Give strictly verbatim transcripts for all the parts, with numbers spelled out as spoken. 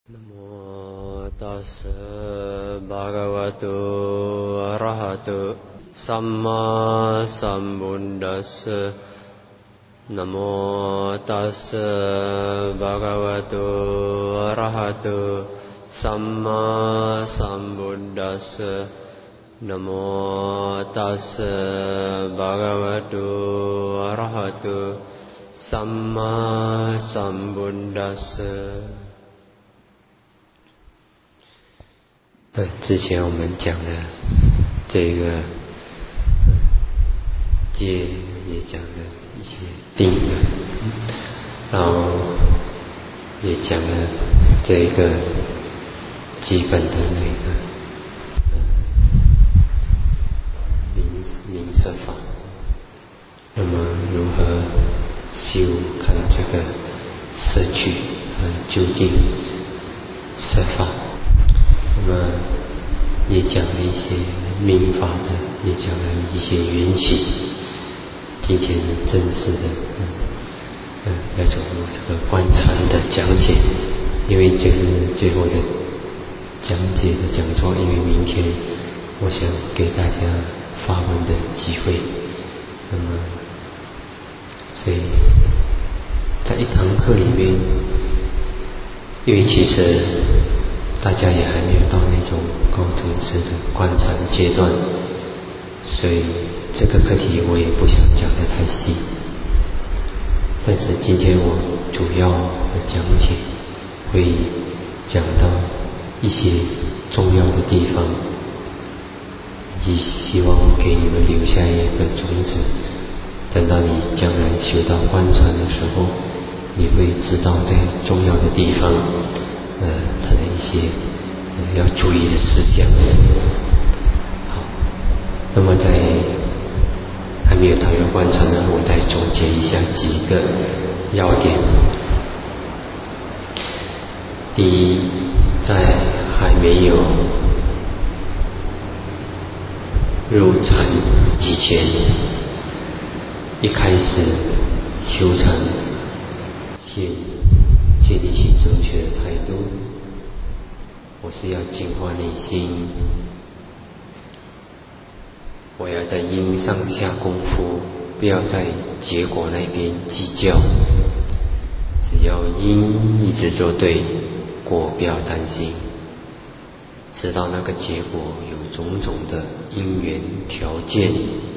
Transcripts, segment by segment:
Namo tassa bhagavato arahato samma sambuddhassa. Namo tassa bhagavato arahato samma sambuddhassa. Namo tassa bhagavato arahato samma sambuddhassa。呃，之前我们讲了这个戒，也讲了一些定了，然后也讲了这个基本的那个明明色法。那么如何修看这个色具和究竟色法？那么也讲了一些明法的，也讲了一些缘起。今天正式的，嗯，嗯要走入这个观禅的讲解，因为这是最后的讲解的讲座，因为明天我想给大家发问的机会。那么，所以在一堂课里面，因为其实大家也还没有到那种高层次的观禅阶段，所以这个课题我也不想讲得太细。但是今天我主要的讲解会讲到一些重要的地方，以及希望给你们留下一个种子，等到你将来修到观禅的时候，你会知道在重要的地方呃，他的一些、呃、要注意的事项。好，那么在还没有踏入观禅呢，我再总结一下几个要点。第一，在还没有入禅之前，一开始修禅，先建立起正确的态度，我是要净化内心，我要在因上下功夫，不要在结果那边计较，只要因一直做对，果不要担心，知道那个结果有种种的因缘条件，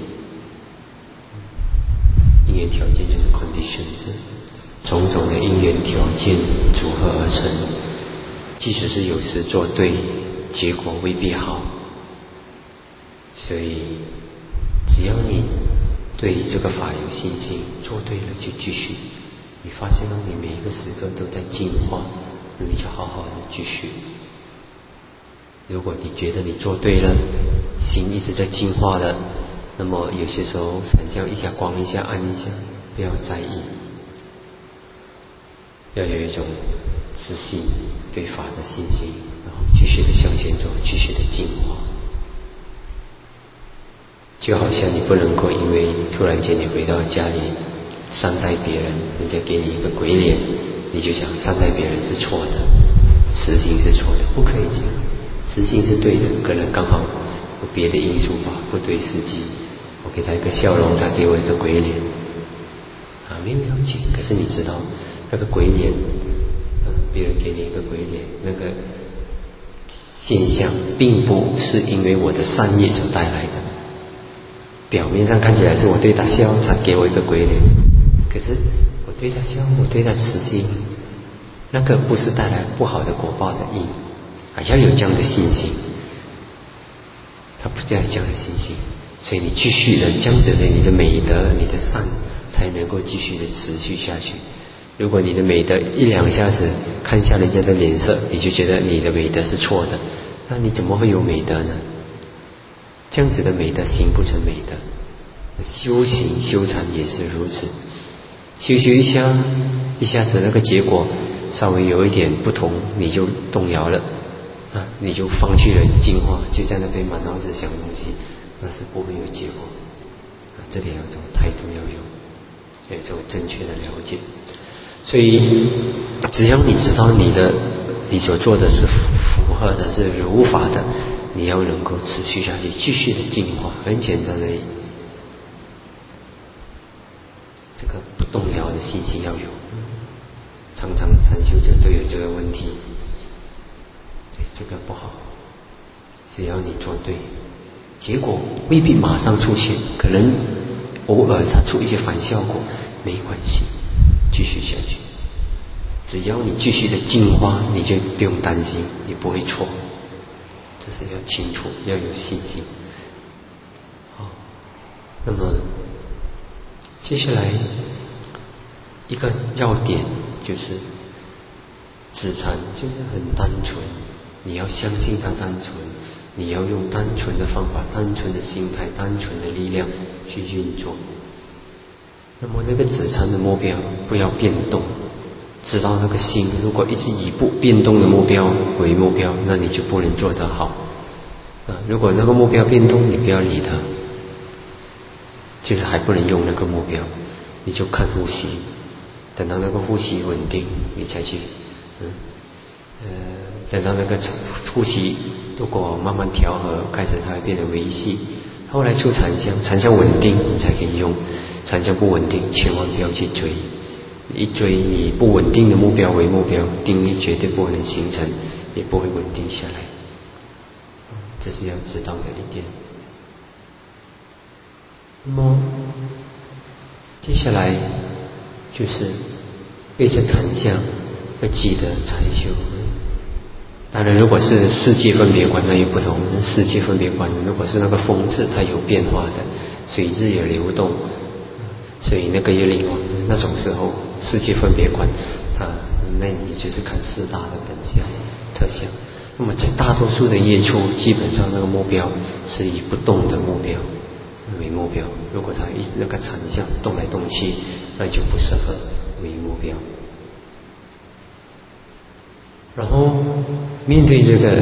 因缘条件就是 conditions，种种的因缘条件组合而成，即使是有时做对，结果未必好。所以只要你对这个法有信心，做对了就继续，你发现到你每一个时刻都在进化，那你就好好的继续。如果你觉得你做对了，心一直在进化了，那么有些时候闪像一下光一下暗一下，不要在意，要有一种自信，对法的信心，然后继续的向前走，继续的进化。就好像你不能够因为突然间你回到家里善待别人，人家给你一个鬼脸，你就想善待别人是错的，慈心是错的，不可以这样。慈心是对的，可能刚好有别的因素吧，不对时机，我给他一个笑容，他给我一个鬼脸啊，没有要紧。可是你知道那个鬼脸，嗯，别人给你一个鬼脸，那个现象并不是因为我的善业所带来的。表面上看起来是我对他笑，他给我一个鬼脸，可是我对他笑，我对他慈心，那个不是带来不好的果报的因，还要有这样的信心，他不要有这样的信心，所以你继续的这样子的，你的美德、你的善才能够继续的持续下去。如果你的美德一两下子看下人家的脸色，你就觉得你的美德是错的，那你怎么会有美德呢？这样子的美德形不成美德。修行修禅也是如此，修修一下一下子那个结果稍微有一点不同，你就动摇了啊，你就放弃了进化，就在那边满脑子想东西，那是不会有结果啊。这里要有种态度要有，有一种正确的了解。所以只要你知道你的你所做的是符合的，是如法的，你要能够持续下去，继续的进化，很简单而已。这个不动摇的信心要有，常常禅修者都有这个问题，对，这个不好。只要你做对，结果未必马上出现，可能偶尔它出一些反效果，没关系，继续下去。只要你继续的进化，你就不用担心，你不会错。这是要清楚，要有信心。好，那么接下来一个要点就是止禅就是很单纯，你要相信它单纯，你要用单纯的方法、单纯的心态、单纯的力量去运作。那么那个止禅的目标不要变动，知道那个心如果一直以不变动的目标为目标，那你就不能做得好啊。如果那个目标变动，你不要理它，就是还不能用那个目标，你就看呼吸，等到那个呼吸稳定，你才去嗯呃等到那个呼吸如果慢慢调和，开始它会变得微细，后来出禅相，禅相稳定你才可以用，禅相不稳定千万不要去追，一追你不稳定的目标为目标，定力绝对不能形成，也不会稳定下来，这是要知道的一点。那么接下来就是背着禅相要记得禅修。当然如果是世界分别观那又不同，世界分别观如果是那个风字它有变化的，水质有流动，所以那个也另外，那种时候世界分别观它那你就是看四大的本相特相。那么在大多数的业处基本上那个目标是以不动的目标为目标，如果它一那个禅相动来动去，那就不适合为目标。然后面对这个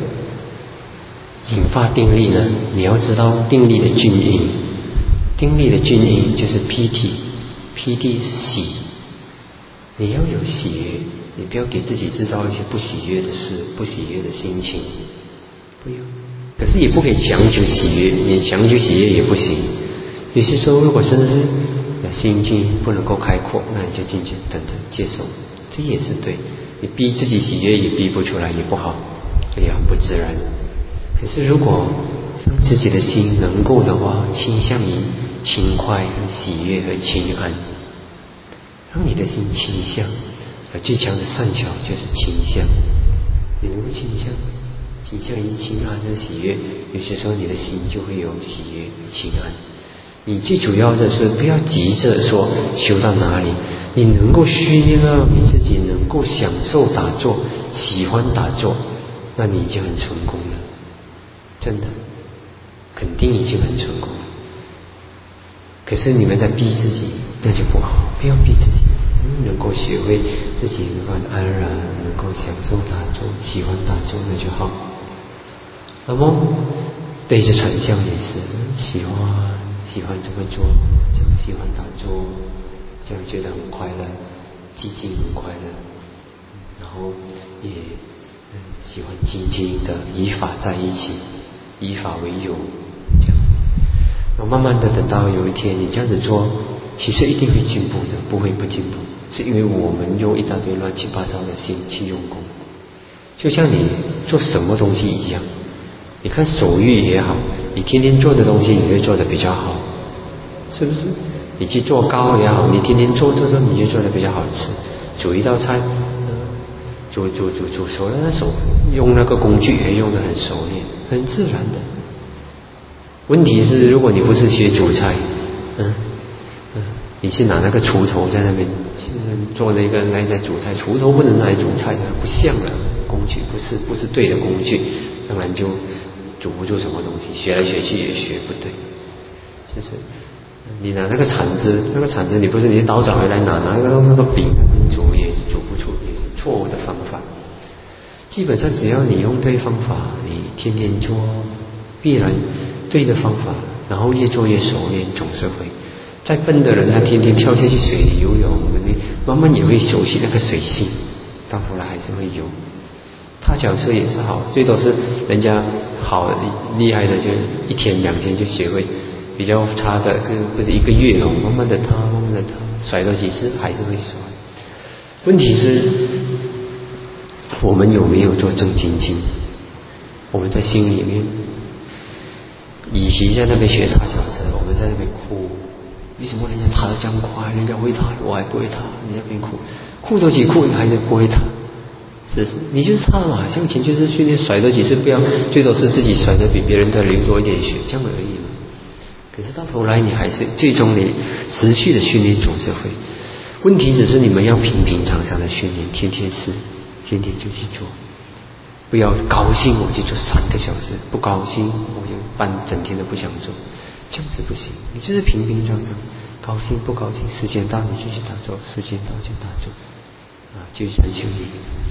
引发定力呢，你要知道定力的均因，定力的均因就是披提，披提是喜，你要有喜悦，你不要给自己制造一些不喜悦的事，不喜悦的心情，不要。可是也不可以强求喜悦，你强求喜悦也不行。有些时候如果甚至心境不能够开阔，那你就静静等着接受，这也是对。你逼自己喜悦也逼不出来，也不好，也很不自然。可是如果让自己的心能够的话，倾向于轻快和喜悦和清安，让你的心倾向，最强的善巧就是倾向，你能够倾向倾向于清安和喜悦，有些时候你的心就会有喜悦清安。你最主要的是不要急着说修到哪里，你能够训练到你自己能够享受打坐，喜欢打坐，那你已经很成功了，真的肯定已经很成功了。可是你们在逼自己，那就不好，不要逼自己，能够学会自己能够安然能够享受打坐，喜欢打坐那就好。那么对着禅相也是喜欢喜欢这么做，这样喜欢打坐，这样觉得很快乐，寂静很快乐，然后也、嗯、喜欢静静的以法在一起，以法为友，这样。然后慢慢的等到有一天你这样子做，其实一定会进步的，不会不进步，是因为我们用一大堆乱七八糟的心去用功，就像你做什么东西一样。你看手艺也好，你天天做的东西你会做得比较好，是不是？你去做糕也好，你天天做做做你就做得比较好吃。煮一道菜，呃、煮煮煮煮熟了，那手用那个工具也用得很熟练，很自然的。问题是如果你不是学煮菜，嗯嗯，你是拿那个锄头在那边做那个来在煮菜，锄头不能拿来煮菜的，不像了，工具不是不是对的工具，当然就煮不出什么东西，学来学去也学不对，是不是？你拿那个铲子，那个铲子你不是你刀掌回来拿拿那个那个柄那边煮也煮不出，也是错误的方法。基本上只要你用对方法，你天天做，必然对的方法，然后越做越熟练，总是会。再笨的人他天天跳下去水里游泳，慢慢也会熟悉那个水性，到头来还是会游。 踏脚车也是好，最多是人家好厉害的就一天两天就学会，比较差的或者一个月哦，慢慢的踏，慢慢的踏，甩多几次还是会甩。问题是，我们有没有做正精进？我们在心里面，与其在那边学踏脚车，我们在那边哭，为什么人家踏得这样快，人家会踏，我还不会踏？你在那边哭，哭多几哭，你还是不会踏。是，你就是踏嘛，向前就是训练，甩多几次，不要最多是自己甩得比别人的流多一点血，这样而已嘛。可是到头来，你还是最终你持续的训练总是会。问题只是你们要平平常常的训练，天天试，天天就去做。不要高兴我就做三个小时，不高兴我就半整天都不想做，这样子不行。你就是平平常常，高兴不高兴，时间到你就去打坐，时间到就打坐，啊，就禅修你。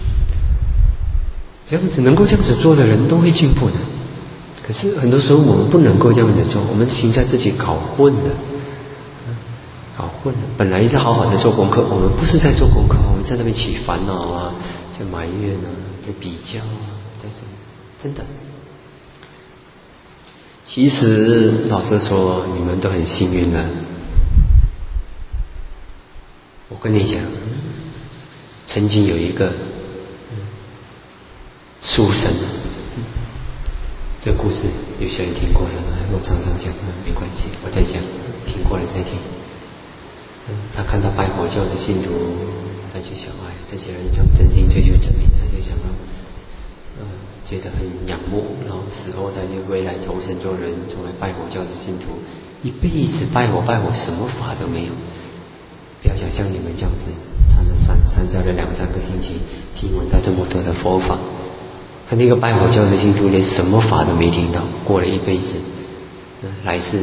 这样子能够这样子做的人都会进步的。可是很多时候我们不能够这样子做，我们心在自己搞混的，搞混了。本来是好好的做功课，我们不是在做功课，我们在那边起烦恼啊，在埋怨啊，在比较啊，在什么？真的。其实老实说，你们都很幸运了。我跟你讲，曾经有一个书生，这个故事有些人听过了，我常常讲，没关系，我再讲，听过了再听。嗯，他看到拜佛教的信徒，他就想，哎，这些人这样真心追求真理，他就想到，嗯，觉得很仰慕，然后死后他就未来投身做人，成为拜佛教的信徒，一辈子拜佛拜佛，什么法都没有。不要想像你们这样子，参了参参加了两三个星期，听闻到这么多的佛法，他那个拜佛教的信徒连什么法都没听到，过了一辈子，嗯，来世。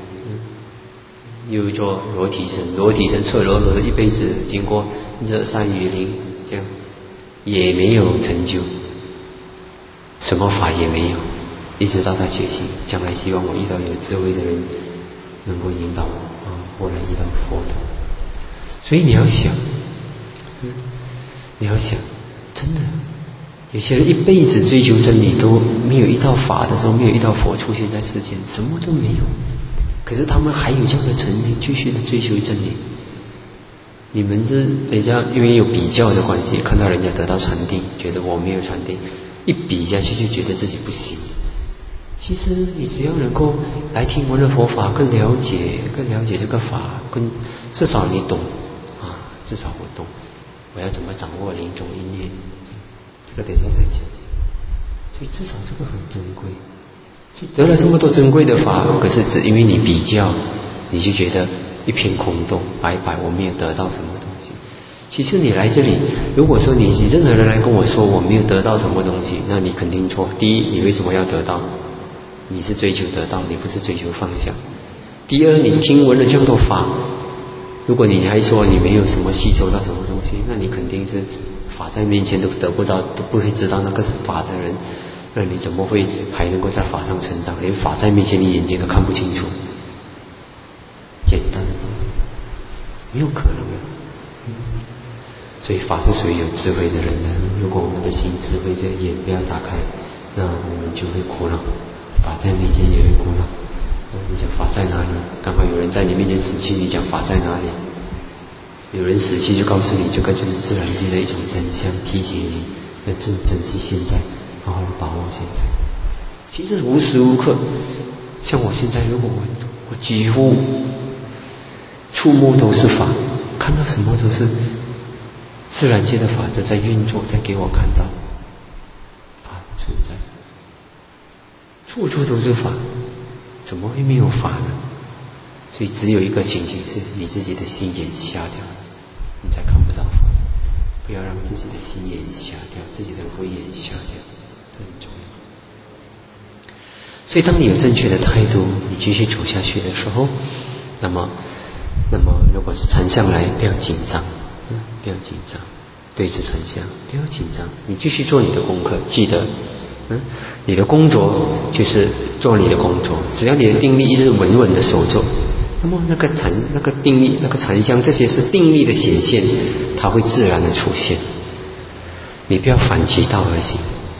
又做裸体身，裸体身赤裸裸的一辈子，经过热晒雨淋，这样也没有成就，什么法也没有，一直到他觉醒，将来希望我遇到有智慧的人，能够引导我啊，我来遇到佛的。所以你要想，嗯，你要想，真的，有些人一辈子追求真理，都没有一道法的时候，没有一道佛出现在世间，什么都没有。可是他们还有这样的成绩，继续的追求真理。你们是等一下，因为有比较的关系，看到人家得到禅定，觉得我没有禅定，一比下去就觉得自己不行。其实你只要能够来听闻了佛法，更了解，更了解这个法，更至少你懂啊，至少我懂，我要怎么掌握临终一念，这个等一下再讲。所以至少这个很珍贵。得了这么多珍贵的法，可是只因为你比较，你就觉得一片空洞，白白我没有得到什么东西。其实你来这里，如果说你任何人来跟我说我没有得到什么东西，那你肯定错。第一，你为什么要得到？你是追求得到，你不是追求放下。第二，你听闻了这么多法，如果你还说你没有什么吸收到什么东西，那你肯定是法在面前都得不到，都不会知道那个是法的人。那你怎么会还能够在法上成长？连法在面前你眼睛都看不清楚，简单的吗？没有可能的。所以法是属于有智慧的人的。如果我们的心智慧的眼不要打开，那我们就会苦恼。法在面前也会苦恼。你讲法在哪里？刚好有人在你面前死去，你讲法在哪里？有人死去就告诉你，这个就是自然界的一种真相，提醒你要正珍惜现在。好好的把握现在。其实无时无刻，像我现在，如果我我几乎触摸都是法，看到什么都是自然界的法则在运作，在给我看到法的存在，处处都是法，怎么会没有法呢？所以只有一个情形是你自己的心眼瞎掉了，你才看不到法。不要让自己的心眼瞎掉，自己的慧眼瞎掉。很重要。所以当你有正确的态度，你继续走下去的时候，那么那么如果是禅相来，不要紧张，嗯，不要紧张，对着禅相不要紧张，你继续做你的功课，记得嗯，你的工作就是做你的工作，只要你的定力一直稳稳的守住，那么那个禅那个定力那个禅相，这些是定力的显现，它会自然的出现。你不要反其道而行，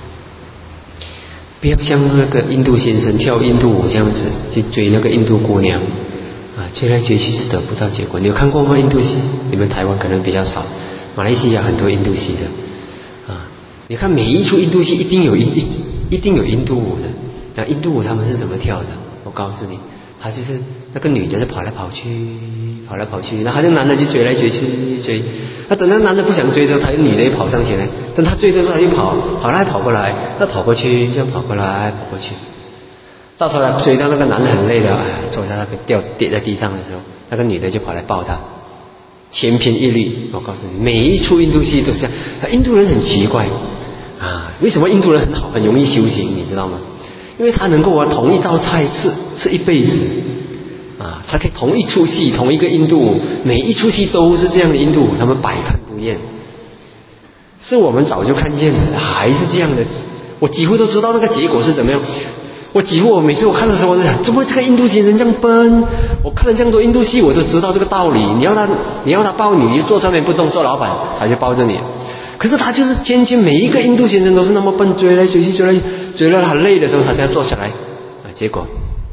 不要像那个印度先生跳印度舞这样子去追那个印度姑娘啊，追来追去是得不到结果。你有看过吗？印度戏？你们台湾可能比较少，马来西亚很多印度戏的啊。你看每一出印度戏一定有一一一定有印度舞的。那印度舞他们是怎么跳的？我告诉你，他就是那个女的就跑来跑去，跑来跑去，然后那男的就追来追去追。那等那男的不想追的时候，他女的又跑上前来，等他追的时候他又跑，跑来跑过来，再跑过去，这样跑过来跑过去，到头来追到那个男的很累了，哎，坐在那边掉跌在地上的时候，那个女的就跑来抱他，千篇一律。我告诉你，每一出印度戏都是这样。印度人很奇怪啊，为什么印度人很好，很容易修行，你知道吗？因为他能够啊同一道菜吃吃一辈子啊，他可以同一出戏同一个印度舞，每一出戏都是这样的印度舞，他们百看不厌。是我们早就看见了，还是这样的，我几乎都知道那个结果是怎么样。我几乎我每次我看的时候，我就想，怎么这个印度先生这样笨？我看了这样多印度戏，我都知道这个道理。你要他你要他抱你，你就坐上面不动，做老板他就抱着你。可是他就是天天每一个印度先生都是那么笨，追来追去，追来追了很累的时候，他才坐下来啊。结果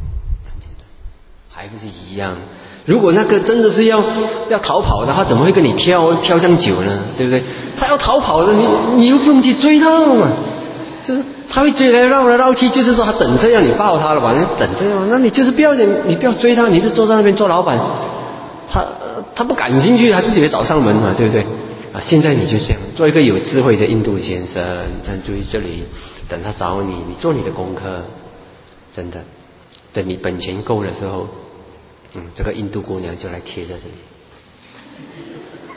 还不是一样？如果那个真的是要要逃跑的话，怎么会跟你跳跳这样久呢？对不对？他要逃跑的，你你又不用去追他嘛，就是他会追来绕来绕去，就是说他等着要你抱他了吧？你等着要，那你就是不要你不要追他，你是坐在那边做老板，他他不感兴趣，他自己会找上门嘛，对不对？啊，现在你就这样做一个有智慧的印度先生，站注意这里，等他找你，你做你的功课，真的，等你本钱够的时候，嗯，这个印度姑娘就来贴在这里。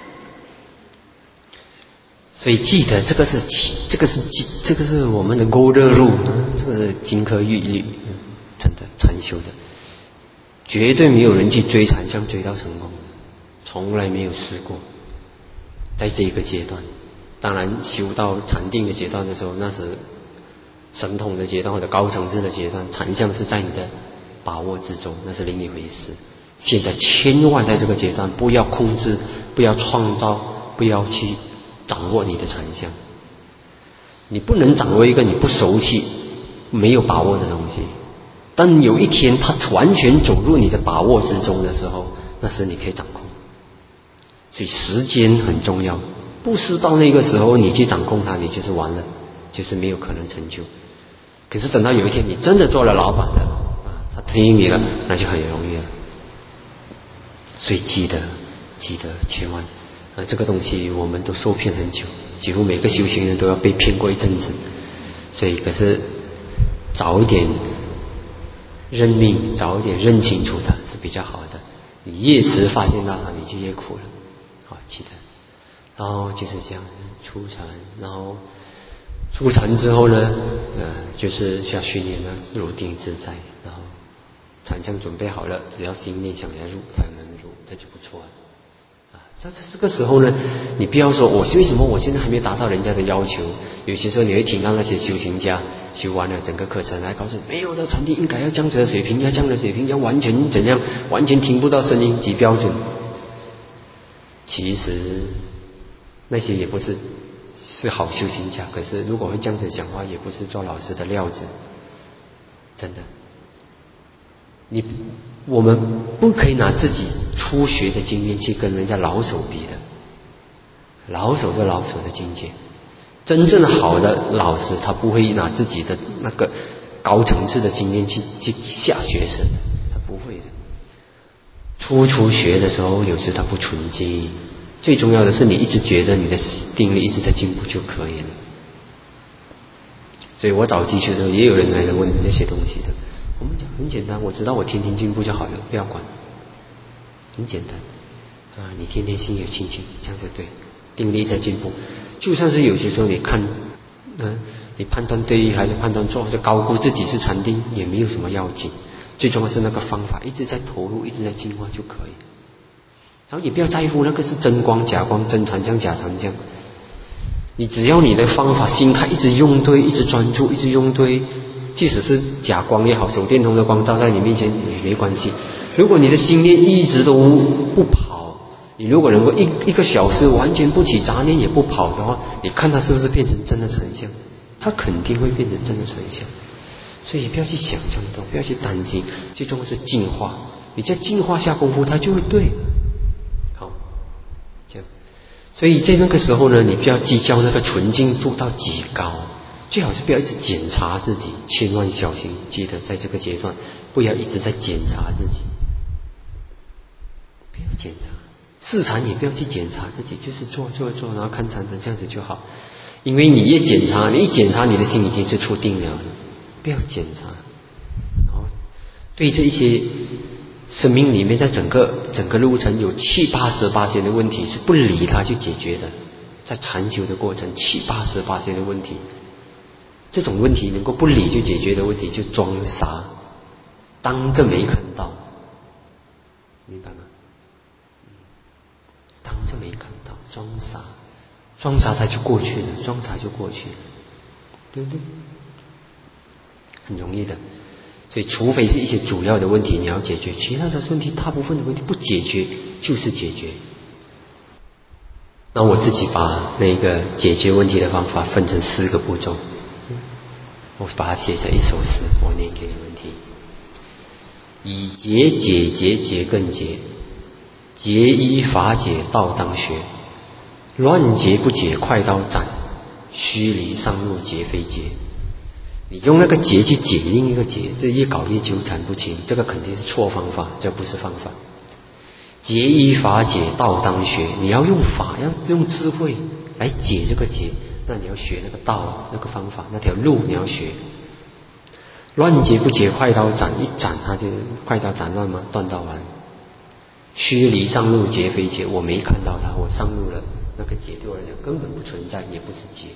所以记得这个是这个是这个是我们的勾勒路，这个是金科玉律，真的禅修的，绝对没有人去追禅相追到成功，从来没有试过。在这个阶段，当然修到禅定的阶段的时候，那是神通的阶段或者高层次的阶段，禅相是在你的把握之中，那是另一回事。现在千万在这个阶段不要控制，不要创造，不要去掌握你的禅相。你不能掌握一个你不熟悉、没有把握的东西。当有一天它完全走入你的把握之中的时候，那时你可以掌控。所以时间很重要，不是到那个时候你去掌控它，你就是完了，就是没有可能成就。可是等到有一天你真的做了老板的啊，他听你了，那就很容易了。所以记得记得千万啊，这个东西我们都受骗很久，几乎每个修行人都要被骗过一阵子。所以可是早一点认命，早一点认清楚它是比较好的。你越迟发现到它，你就越苦了。好，记得。然后就是这样出禅，然后出禅之后呢，呃，就是需要训练呢，入定自在，然后禅相准备好了，只要心念想来入，它能入，这就不错了。啊，在这个时候呢，你不要说我为什么我现在还没达到人家的要求。有些时候你会听到那些修行家修完了整个课程，还告诉你没有的禅定应该要这样子的水平，要这样的水平，要完全怎样，完全听不到声音及标准。其实那些也不是是好修行家，可是如果会这样子讲话，也不是做老师的料子。真的，你我们不可以拿自己初学的经验去跟人家老手比的，老手是老手的境界。真正好的老师，他不会拿自己的那个高层次的经验去去下学生，他不会的。初初学的时候，有时他不纯净，最重要的是你一直觉得你的定力一直在进步就可以了。所以我早期学的时候，也有人来问这些东西的。我们讲很简单，我知道我天天进步就好了，不要管，很简单啊！你天天心有清净，这样就对，定力在进步。就算是有些时候你看，嗯、啊，你判断对还是判断错，或者高估自己是禅定，也没有什么要紧。最重要是那个方法一直在投入，一直在进化就可以。然后也不要在乎那个是真光假光，真禅相假禅相。你只要你的方法心态一直用对，一直专注，一直用对，即使是假光也好，手电筒的光照在你面前也没关系。如果你的心念一直都不跑，你如果能够一一个小时完全不起杂念也不跑的话，你看它是不是变成真的禅相？它肯定会变成真的禅相。 所以不要去想这么多，不要去担心，最重要是净化。你在净化下功夫，它就会对。好，这样。所以在那个时候呢，你不要计较那个纯净度到几高，最好是不要一直检查自己，千万小心，记得在这个阶段不要一直在检查自己，不要检查。视禅也不要去检查自己，就是做做做，然后看禅的这样子就好。因为你一检查，你一检查，你的心已经是出定了，不要检查。然后对这一些生命里面，在整个整个路程有七八十八千的问题是不理它去解决的，在禅修的过程，七八十八千的问题，这种问题能够不理就解决的问题，就装傻，当着没看到，明白吗？当着没看到，装傻，装傻它就过去了，装傻就过去了，对不对？很容易的。所以除非是一些主要的问题你要解决，其他的问题大部分的问题不解决就是解决。那我自己把那个解决问题的方法分成四个步骤，我把它写成一首诗，我念给你们听。以解解结结更结，结依法解道当学，乱结不解快刀斩，虚离上路结非结。你用那个结去解另一个结，这越搞越纠缠不清，这个肯定是错方法，这不是方法。结依法解道当学，你要用法，要用智慧来解这个结，那你要学那个道，那个方法，那条路你要学。乱结不解快刀斩，一斩它就快刀斩乱嘛，断刀完。虚离上路结非结，我没看到它，我上路了，那个结对我来讲根本不存在，也不是结。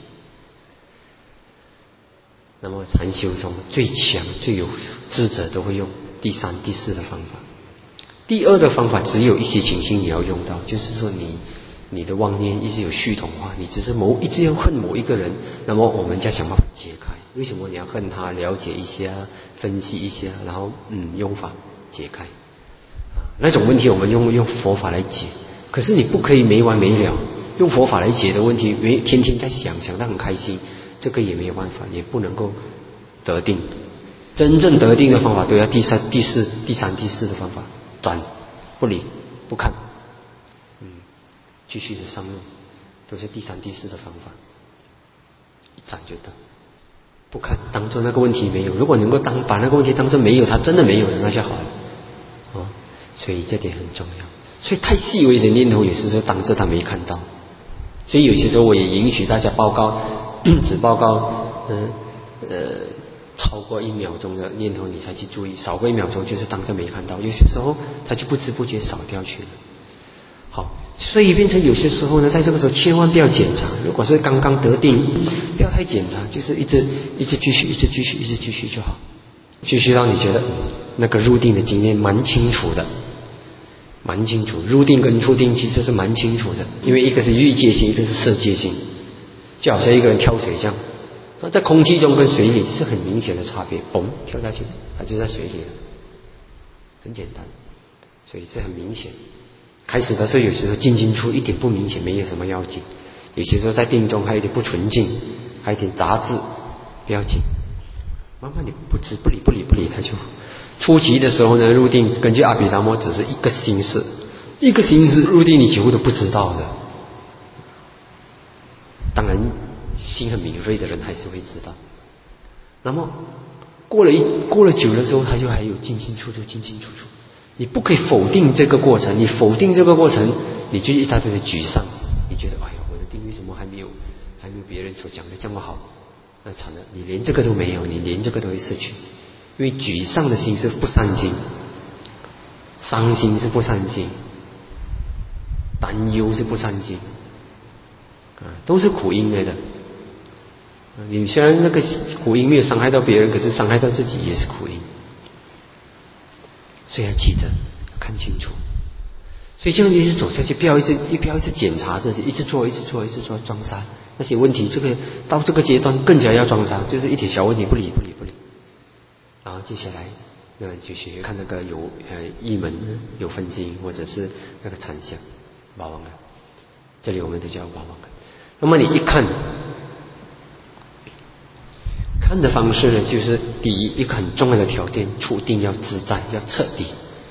那么禅修中最强最有智者都会用第三第四的方法。第二的方法只有一些情形你要用到，就是说你你的妄念一直有系统化，你只是某一直要恨某一个人，那么我们就要想办法解开。为什么你要恨他？了解一下，分析一下，然后嗯用法解开。那种问题我们用用佛法来解，可是你不可以没完没了用佛法来解的问题，没天天在想想得很开心，这个也没有办法，也不能够得定。真正得定的方法都要第三、第四、第三、第四的方法，斩不理不看，嗯，继续的上路，都是第三、第四的方法，一斩就得。不看，当做那个问题没有。如果能够当把那个问题当做没有，它真的没有了，那就好了。哦，所以这点很重要。所以太细微的念头，有些时候当着他没看到。所以有些时候我也允许大家报告，只报告，嗯呃超过一秒钟的念头你才去注意，少过一秒钟就是当着没看到。有些时候它就不知不觉少掉去了。好，所以变成有些时候呢，在这个时候千万不要检查。如果是刚刚得定，不要太检查，就是一直一直继续，一直继续，一直继续就好。继续让你觉得那个入定的经验蛮清楚的，蛮清楚。入定跟出定其实是蛮清楚的，因为一个是欲界心，一个是色界心，就好像一个人跳水这样，那在空气中跟水里是很明显的差别，嘣跳下去，他就在水里了，很简单，所以是很明显。开始的时候有时候进进出一点不明显，没有什么要紧。有些时候在定中还有点不纯净，还有点杂质，不要紧。慢慢你不知不理不理不理它就好。初期的时候呢，入定根据阿毗达摩只是一个心识，一个心识入定你几乎都不知道的。当然心很敏锐的人还是会知道。那么过了一过了久了之后，他就还有进进出出进进出出。你不可以否定这个过程，你否定这个过程，你就一大堆的沮丧，你觉得哎呀，我的定为什么还没有还没有别人所讲的这么好？那惨了，你连这个都没有，你连这个都会失去。因为沮丧的心是不善心，伤心是不善心，担忧是不善心，啊，都是苦因来的。你虽然那个苦因没有伤害到别人，可是伤害到自己也是苦因。所以要记得看清楚，所以这样一直走下去，不要一直不要一直检查自己，一直做一直做一直做装傻那些问题，这个到这个阶段更加要装傻，就是一点小问题不理不理不理。然后接下来那就学看那个有呃译门有分析，或者是那个禅相瓦王啊，这里我们都叫瓦王啊。那么你一看看看的方式呢，就是第一一个很重要的条件，触定要自在，要彻底。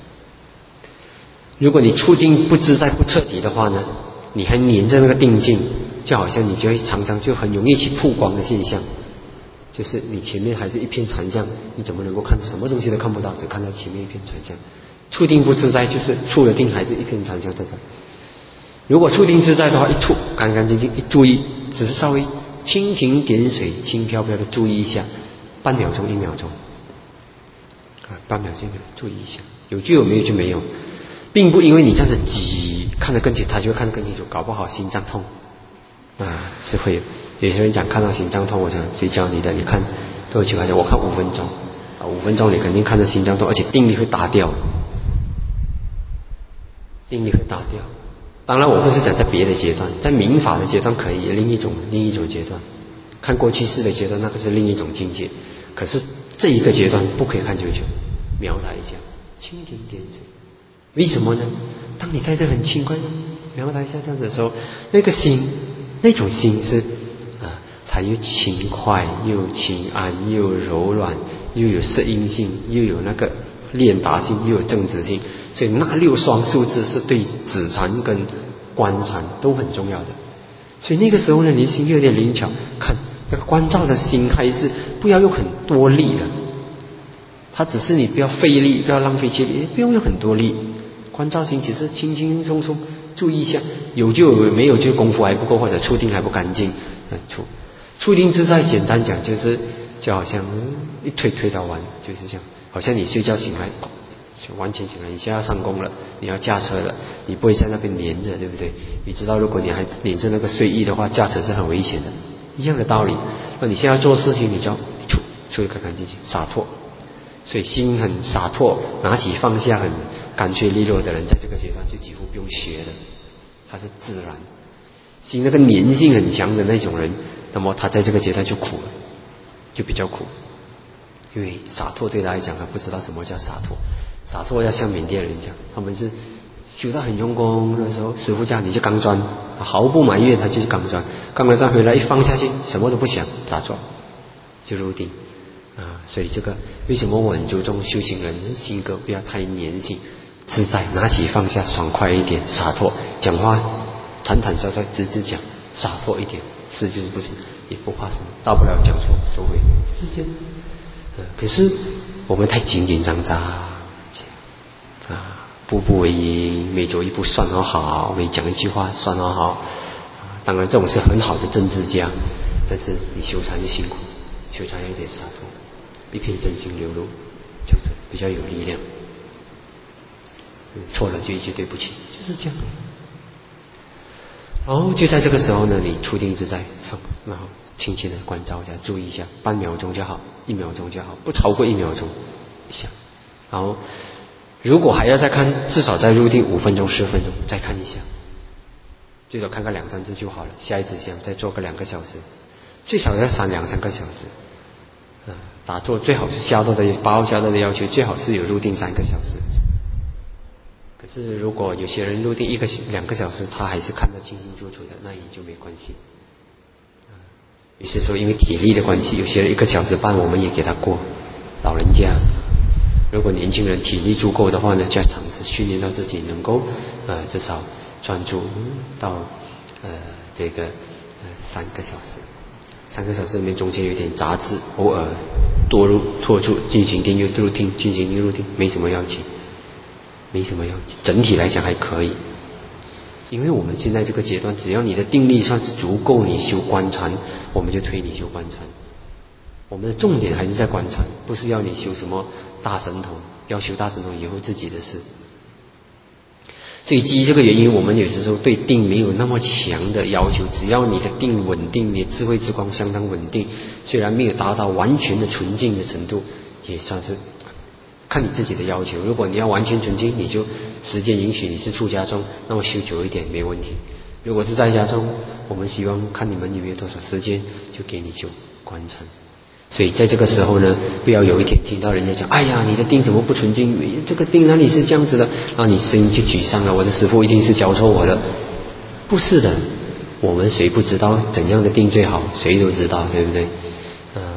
如果你触定不自在不彻底的话呢，你还黏着那个定境，就好像你就会常常就很容易起曝光的现象，就是你前面还是一片残像，你怎么能够看什么东西都看不到，只看到前面一片残像。触定不自在，就是触了定还是一片残像在这。如果触定自在的话，一触干干净净，一注意只是稍微蜻蜓点水轻飘飘的注意一下，半秒钟一秒钟啊，半秒钟注意一下，有就有，没有就没有，并不因为你这样子挤看得更清，他就会看得更清楚，搞不好心脏痛啊，是会有。有些人讲看到心脏痛，我想谁教你的？你看都有情况下，我看五分钟啊，五分钟你肯定看着心脏痛，而且定力会打掉，定力会打掉。当然我不是讲在别的阶段，在明法的阶段可以，另一种另一种阶段，看过去式的阶段那个是另一种境界。可是这一个阶段不可以看久久，瞄它一下，蜻蜓点水。为什么呢？当你在这很轻快瞄它一下这样子的时候，那个心，那种心是啊，它又轻快又轻安又柔软，又有适应性，又有那个练达性，又有正直性。所以那六双数字是对止禅跟观禅都很重要的。所以那个时候呢，你心有点灵巧，看这个关照的心还是不要用很多力的，它只是你不要费力，不要浪费气力，不用用很多力。关照心只是轻轻松松注意一下，有就有，没有就功夫还不够，或者触定还不干净。触触定自在，简单讲就是就好像一推推到完，就是这样，好像你睡觉醒来就完全醒来，你现在要上工了，你要驾车了，你不会在那边黏着，对不对？你知道如果你还黏着那个睡意的话，驾车是很危险的，一样的道理。那你现在做事情，你就要触触得干干净净，洒脱。所以心很洒脱，拿起放下很干脆利落的人，在这个阶段就几乎不用学的，他是自然。心那个粘性很强的那种人，那么他在这个阶段就苦了，就比较苦。因为洒脱对他来讲，他不知道什么叫洒脱。洒脱要像缅甸人讲，他们是修到很用功的时候，师父叫你就钢砖，毫不埋怨，他就是钢砖，钢了砖回来一放下去，什么都不想，打坐就入定啊。所以这个为什么我很注重修行人性格不要太粘性，自在，拿起放下，爽快一点，洒脱，讲话坦坦率率，直直讲，洒脱一点，是就是不是，也不怕什么，大不了讲错收回，就是这样。呃、可是我们太紧紧张张啊，步步为营，每走一步算好好，每讲一句话算好好。啊、当然这种是很好的政治家，但是你修禅就辛苦，修禅要一点洒脱，一片真心流露，这样子比较有力量。嗯、错了就一句对不起，就是这样。然后就在这个时候呢，你触定自在放，然后轻轻的关照一下，注意一下，半秒钟就好，一秒钟就好，不超过一秒钟一下。然后如果还要再看，至少再入定五分钟十分钟再看一下，最少看个两三次就好了。下一次想再做个两个小时，最少要三两三个小时。啊，打坐最好是下座的八号下座的要求，最好是有入定三个小时。可是如果有些人入定一个两个小时，他还是看得清清楚楚的，那也就没关系。啊，有些时候因为体力的关系，有些人一个小时半我们也给他过。老人家，如果年轻人体力足够的话呢，就要尝试训练到自己能够呃至少专注到呃这个呃三个小时。三个小时里面中间有点杂质，偶尔多入脱出，进行定又入定，进行又入定，没什么要紧。没什么要紧，整体来讲还可以。因为我们现在这个阶段，只要你的定力算是足够，你修观禅，我们就推你修观禅。我们的重点还是在观禅，不是要你修什么大神通，要修大神通以后自己的事。所以基于这个原因，我们有时候对定没有那么强的要求，只要你的定稳定，你的智慧之光相当稳定，虽然没有达到完全的纯净的程度，也算是看你自己的要求。如果你要完全纯净，你就时间允许你是出家众，那么修久一点没问题。如果是在家中，我们希望看你们有没有多少时间，就给你修观禅。所以在这个时候呢，不要有一天听到人家讲，哎呀，你的定怎么不纯净？这个定哪里是这样子的？然后你心就沮丧了，我的师父一定是教错我了。不是的，我们谁不知道怎样的定最好？谁都知道，对不对？呃，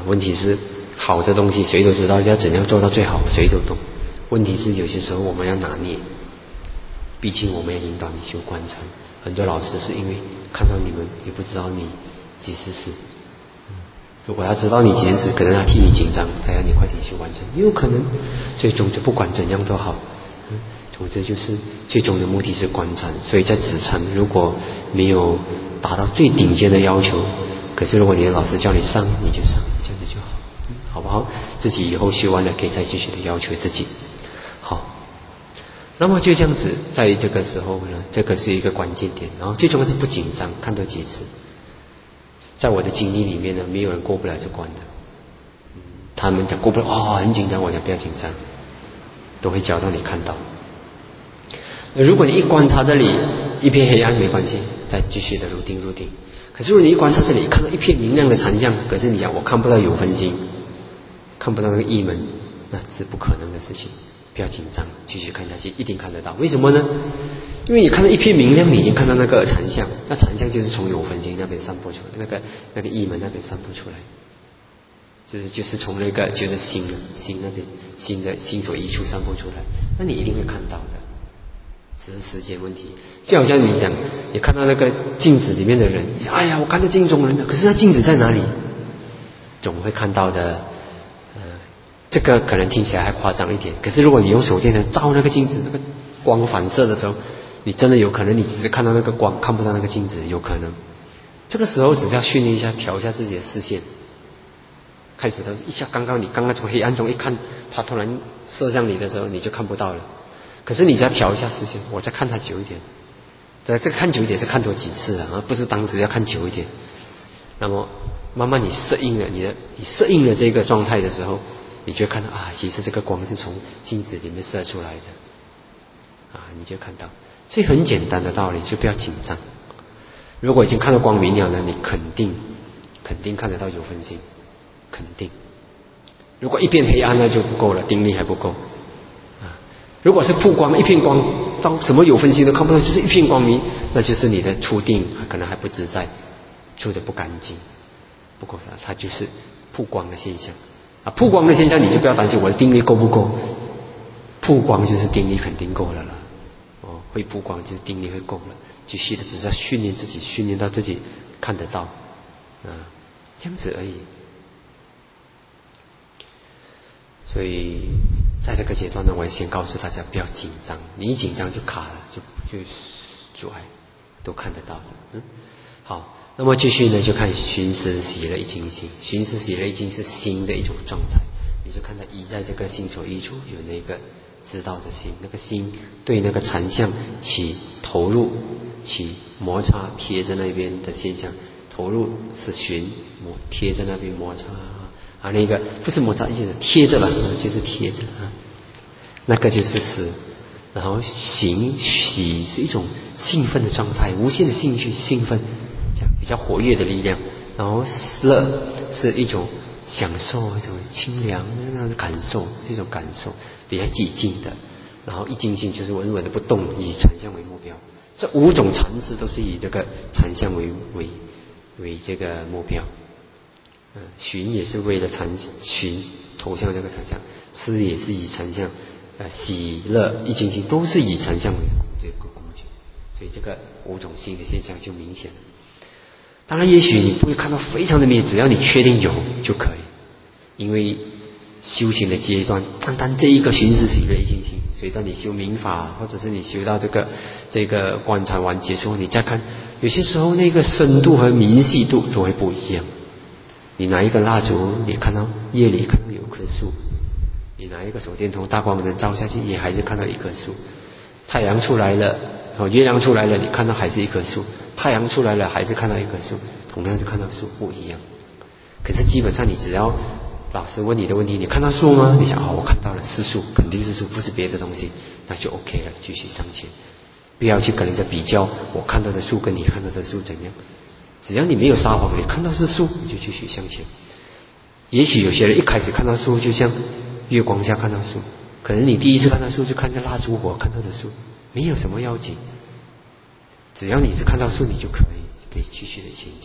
问题是好的东西谁都知道要怎样做到最好，谁都懂。问题是有些时候我们要拿捏，毕竟我们要引导你修观禅。很多老师是因为看到你们也不知道你几时死，如果他知道你几时死，可能他替你紧张，他要你快点修完成，也有可能。所以总之不管怎样都好，嗯，总之就是最终的目的是观禅。所以在止禅如果没有达到最顶尖的要求，可是如果你的老师叫你上你就上，这样子就好，嗯，好不好？自己以后修完了可以再继续的要求自己。好，那么就这样子，在这个时候呢，这个是一个关键点。然后最重要是不紧张，看多几次。在我的经历里面呢，没有人过不了这关的。嗯，他们讲过不了，哦，很紧张，我讲不要紧张，都会教到你看到。如果你一观察这里一片黑暗没关系，再继续的入定入定。可是如果你一观察这里看到一片明亮的禅相，可是你讲我看不到有分心，看不到那个意门，那是不可能的事情。不要紧张，继续看下去，一定看得到。为什么呢？因为你看到一片明亮，你已经看到那个禅相，那禅相就是从有分心那边散播出来，那个那个意门那边散播出来，就是就是从那个就是心心那边心的心所依处散播出来，那你一定会看到的，只是时间问题。就好像你讲，你看到那个镜子里面的人，哎呀，我看到镜中人了，可是那镜子在哪里？总会看到的。这个可能听起来还夸张一点，可是如果你用手电筒照那个镜子，那个光反射的时候，你真的有可能你只是看到那个光，看不到那个镜子，有可能。这个时候只是要训练一下，调一下自己的视线。开始的一下，刚刚你刚刚从黑暗中一看，他突然射向你的时候，你就看不到了。可是你只要调一下视线，我再看他久一点。这这个看久一点是看多几次啊，不是当时要看久一点。那么慢慢你适应了你的，你适应了这个状态的时候。你就看到啊，其实这个光是从镜子里面射出来的啊，你就看到，所以很简单的道理，就不要紧张。如果已经看到光明了呢，你肯定肯定看得到有分心，肯定。如果一片黑暗那就不够了，定力还不够啊。如果是曝光一片光，到什么有分心都看不到，就是一片光明，那就是你的初定可能还不自在，出的不干净，不够它，它就是曝光的现象。啊，曝光的现象你就不要担心我的定力够不够，曝光就是定力肯定够了了，哦，会曝光就是定力会够了，继续的只是要训练自己，训练到自己看得到，啊，这样子而已。所以在这个阶段呢，我也先告诉大家不要紧张，你一紧张就卡了，就就阻碍，都看得到的，嗯，好。那么继续呢，就看寻思喜乐一境心。寻思喜乐一境是心的一种状态，你就看它依在这个心所依处有那个知道的心，那个心对那个禅相起投入、起摩擦贴在那边的现象。投入是寻，摩贴在那边摩擦啊，那个不是摩擦，就是贴着了，就是贴着啊，那个就是思。然后行喜是一种兴奋的状态，无限的兴趣兴奋。这样比较活跃的力量，然后乐是一种享受，一种清凉那样的感受，这种感受比较寂静的。然后一静心就是稳稳的不动，以禅相为目标。这五种禅师都是以这个禅相为为为这个目标。嗯，寻也是为了禅寻投向这个禅相，思也是以禅相，呃，喜乐一静心都是以禅相为这个工具。所以这个五种心的现象就明显了。当然也许你不会看到非常的明显，只要你确定有就可以。因为修行的阶段，单单这一个寻思喜乐一境心，随着你修明法，或者是你修到这个这个观察完结束，你再看，有些时候那个深度和明细度就会不一样。你拿一个蜡烛，你看到夜里看到有棵树，你拿一个手电筒大光灯照下去，也还是看到一棵树。太阳出来了，哦，月亮出来了，你看到还是一棵树。太阳出来了，还是看到一棵树，同样是看到树，不一样。可是基本上你只要老师问你的问题，你看到树吗？你想哦，我看到了，是树，肯定是树，不是别的东西，那就 OK 了，继续上去。不要去跟人家比较，我看到的树跟你看到的树怎样。只要你没有撒谎，你看到是树，你就继续向前。也许有些人一开始看到树，就像月光下看到树，可能你第一次看到树就看见蜡烛火看到的树，没有什么要紧。只要你是看到树，你就可以可以继续的前进，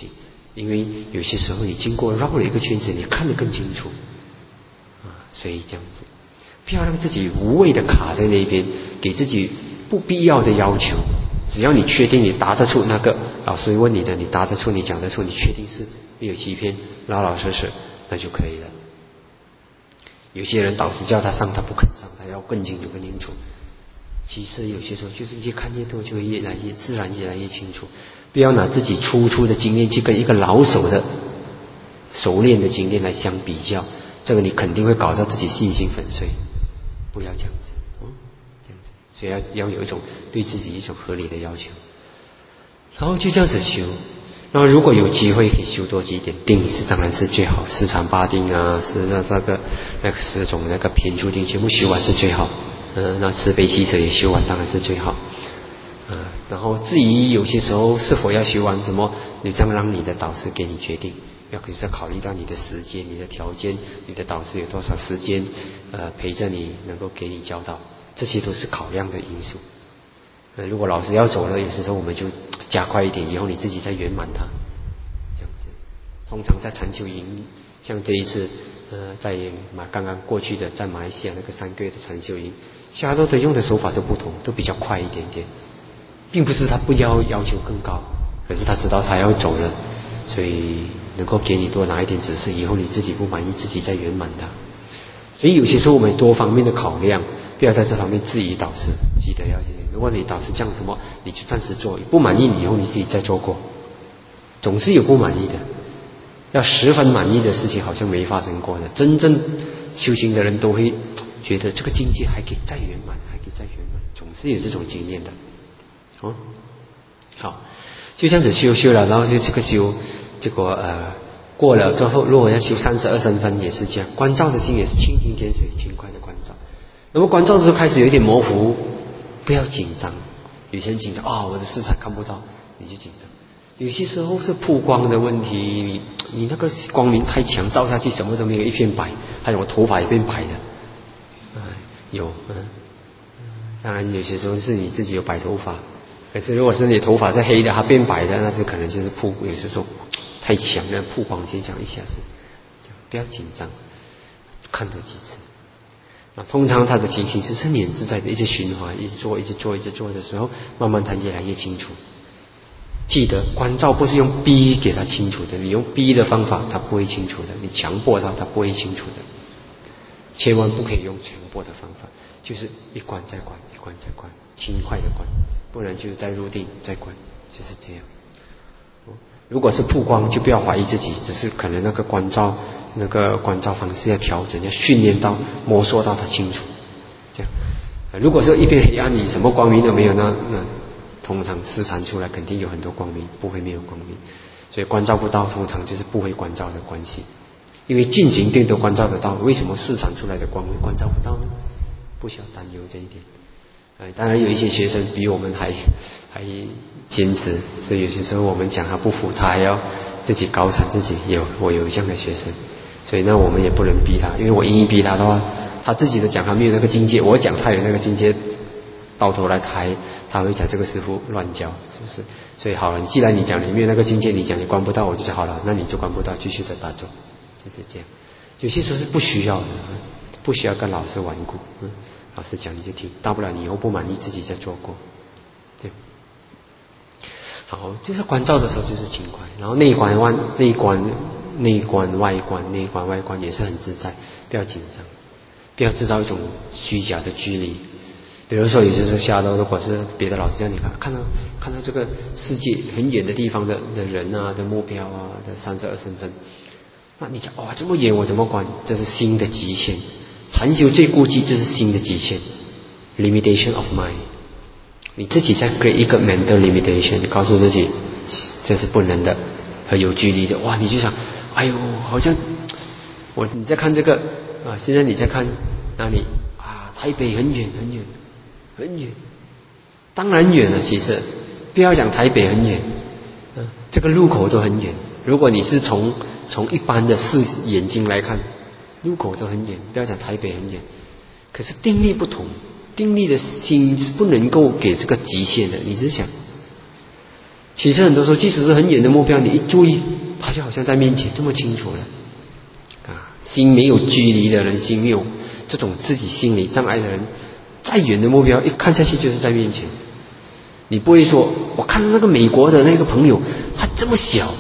因为有些时候你经过绕了一个圈子，你看得更清楚啊，所以这样子，不要让自己无谓的卡在那边，给自己不必要的要求。只要你确定你答得出那个老师问你的，你答得出，你讲得出，你确定是没有欺骗，老老实实，那就可以了。有些人导师叫他上，他不肯上，他要更清楚更清楚。其实有些时候就是越看越多，就会越来越自然，越来越清楚。不要拿自己粗粗的经验去跟一个老手的熟练的经验来相比较，这个你肯定会搞到自己信心粉碎。不要这样子，嗯，这样子，所以要要有一种对自己一种合理的要求，然后就这样子修。然后如果有机会可以修多几点定是当然是最好，四禅八定啊，是那那个那个十种那个偏注定全部修完是最好。呃，那慈悲喜舍也修完当然是最好。呃，然后至于有些时候是否要修完什么，你这样让你的导师给你决定，要可是考虑到你的时间、你的条件、你的导师有多少时间，呃，陪着你能够给你教导，这些都是考量的因素。呃，如果老师要走了，有些时候我们就加快一点，以后你自己再圆满它，这样子。通常在禅修营，像这一次，呃，在马刚刚过去的在马来西亚那个三个月的禅修营，夏多的用的手法都不同，都比较快一点点，并不是他不要要求更高，可是他知道他要走了，所以能够给你多拿一点指示，以后你自己不满意，自己再圆满它。所以有些时候我们多方面的考量，不要在这方面质疑导师，记得要记得，如果你导师讲什么，你就暂时做，不满意你以后你自己再做过，总是有不满意的。要十分满意的事情好像没发生过的，真正修行的人都会觉得这个境界还可以再圆满，还可以再圆满，总是有这种经验的。哦，好，就这样子修修了，然后就这个修，结果呃过了之后，如果要修三十二身分也是这样，关照的心也是蜻蜓点水，轻快的关照。那么关照的时候开始有一点模糊，不要紧张。有些人紧张啊、哦，我的色彩看不到，你就紧张。有些时候是曝光的问题，你你那个光明太强，照下去什么都没有，一片白，还有我头发也变白的，呃、有嗯。当然有些时候是你自己有白头发，可是如果是你头发是黑的，它变白的，那是可能就是曝，有些时候太强了，曝光现象一下子，不要紧张，看多几次。啊，通常他的情形是很自在的，一直循环，一直做，一直做，一直做的时候，慢慢他越来越清楚。记得关照不是用逼给他清楚的，你用逼的方法他不会清楚的，你强迫他他不会清楚的，千万不可以用强迫的方法，就是一关再关，一关再关，轻快的关，不然就再入定再关，就是这样。如果是曝光，就不要怀疑自己，只是可能那个关照那个关照方式要调整，要训练到摸索到它清楚，这样。如果说一片黑暗，你什么光明都没有，那那通常示禅出来肯定有很多光明，不会没有光明。所以关照不到，通常就是不会关照的关系。因为进行定都关照得到，为什么示禅出来的光会关照不到呢？不需要担忧这一点。呃，当然有一些学生比我们还还坚持，所以有些时候我们讲他不服，他还要自己高产自己。有我有这样的学生，所以那我们也不能逼他，因为我硬逼他的话，他自己都讲他没有那个境界，我讲他有那个境界，到头来他还他会讲这个师父乱教，是不是？所以好了，既然你讲你没有那个境界，你讲你关不到，我就讲好了，那你就关不到，继续的打坐，就是这样。有些时候是不需要的，不需要跟老师顽固，嗯。老师讲你就听，大不了你以后不满意自己再做过，对。好，就是关照的时候就是轻快，然后内观外内观内观外观内观外观也是很自在，不要紧张，不要制造一种虚假的距离。比如说有些时候下到，如果是别的老师叫你看看到看到这个世界很远的地方的的人啊的目标啊的三十二身份，那你讲哇这么远我怎么观？这是心的极限。禅修最顾忌这是心的极限 limitation of mind， 你自己在 create 一个 mental limitation， 告诉自己这是不能的和有距离的。哇你就想哎呦好像我你在看这个啊，现在你在看哪里啊？台北很远很远很远，当然远了，其实不要讲台北很远，啊，这个路口都很远。如果你是从从一般的视眼睛来看，路口都很远，不要讲台北很远。可是定力不同，定力的心是不能够给这个极限的。你只想，其实很多时候即使是很远的目标，你一注意他就好像在面前这么清楚了啊。心没有距离的人，心没有这种自己心理障碍的人，再远的目标一看下去就是在面前。你不会说我看到那个美国的那个朋友他这么小，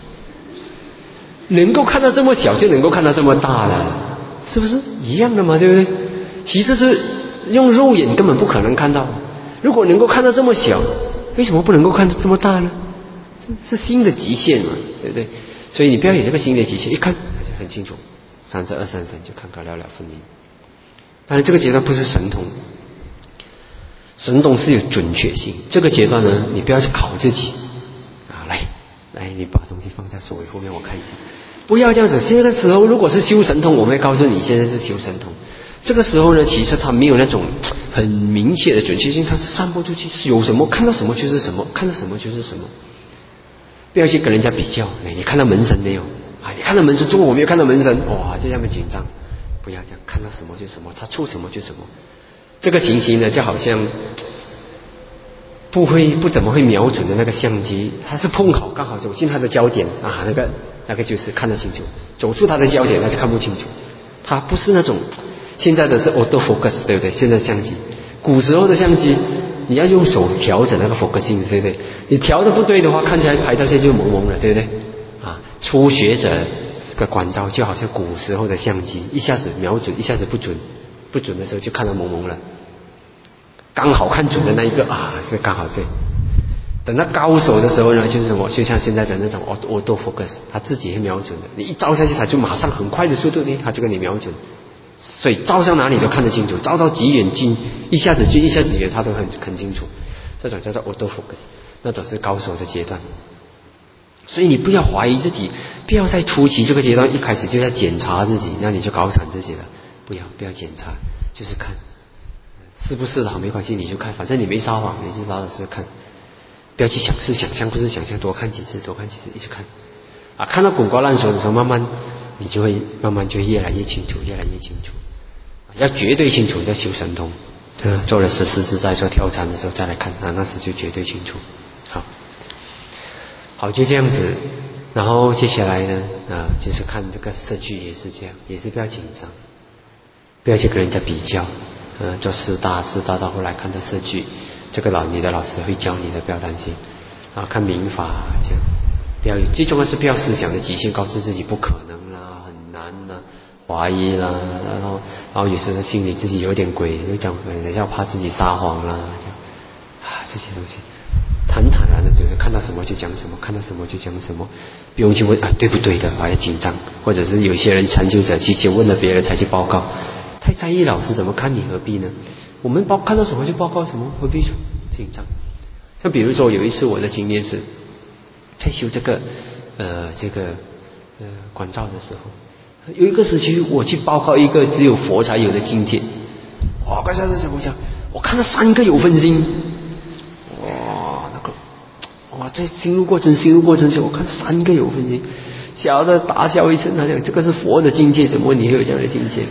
能够看到这么小就能够看到这么大了，是不是一样的嘛？对不对？其实是用肉眼根本不可能看到，如果能够看到这么小，为什么不能够看到这么大呢？是心的极限嘛，对不对？所以你不要有这个心的极限，一看很清楚，三十二三分就看个了了分明。当然这个阶段不是神通，神通是有准确性。这个阶段呢，你不要去考自己啊，来来，你把东西放在手尾后面，我看一下，不要这样子。这个时候如果是修神通，我们会告诉你现在是修神通。这个时候呢，其实它没有那种很明确的准确性，它是散播出去，是有什么看到什么就是什么，看到什么就是什么。不要去跟人家比较，哎，你看到门神没有？啊，你看到门神，中午我没有看到门神，哇，就这么紧张。不要这样，看到什么就什么，他出什么就什么。这个情形呢，就好像不会不怎么会瞄准的那个相机，它是碰好刚好走进它的焦点啊，那个那个就是看得清楚，走出它的焦点那就看不清楚。它不是那种现在的是 auto focus， 对不对？现在相机，古时候的相机你要用手调整那个 focusing， 对不对？你调的不对的话，看起来拍到这就蒙蒙了，对不对？啊，初学者这个关照就好像古时候的相机，一下子瞄准，一下子不准，不准的时候就看到蒙蒙了。刚好看准的那一个啊，是刚好对。等到高手的时候呢，就是什么？就像现在的那种 auto focus， 他自己会瞄准的。你一照下去，他就马上很快的速度呢，他就跟你瞄准。所以照向哪里都看得清楚，照到极远近，一下子近一下子远，他都很很清楚。这种叫做 auto focus， 那都是高手的阶段。所以你不要怀疑自己，不要在初期这个阶段一开始就要检查自己，那你就搞惨自己了。不要不要检查，就是看是不是的好没关系，你就看，反正你没撒谎，你就老老实实看。不要去想，是想象不是想象，多看几次，多看几次，一直看啊，看到滚瓜烂熟的时候，慢慢你就会慢慢就越来越清楚，越来越清楚。要绝对清楚，在修神通，呃，做了十四自在，做跳禅的时候再来看啊，那时就绝对清楚。好，好，就这样子。然后接下来呢，啊，就是看这个色句也是这样，也是不要紧张，不要去跟人家比较。呃，做四大，四大到后来看到色句，这个老你的老师会教你的，不要担心。啊，看民法这样，不要最重要是不要思想的极限，告诉自己不可能啦，很难啦，怀疑啦，然后然后有时候心里自己有点鬼，就讲等一下怕自己撒谎啦，这样啊这些东西，坦坦然的就是看到什么就讲什么，看到什么就讲什么，不用去问啊对不对的，还要紧张，或者是有些人参究者去先问了别人才去报告。太在意老师怎么看你，何必呢？我们报看到什么就报告什么，何必紧张？像比如说有一次我的经验是，在修这个呃这个呃关照的时候，有一个时期我去报告一个只有佛才有的境界，哇！刚才是什么讲？我看到三个有分心，哇，那个哇，在心入过程，心入过程时，我看三个有分心，小的大笑一声，他讲这个是佛的境界，怎么你会有这样的境界？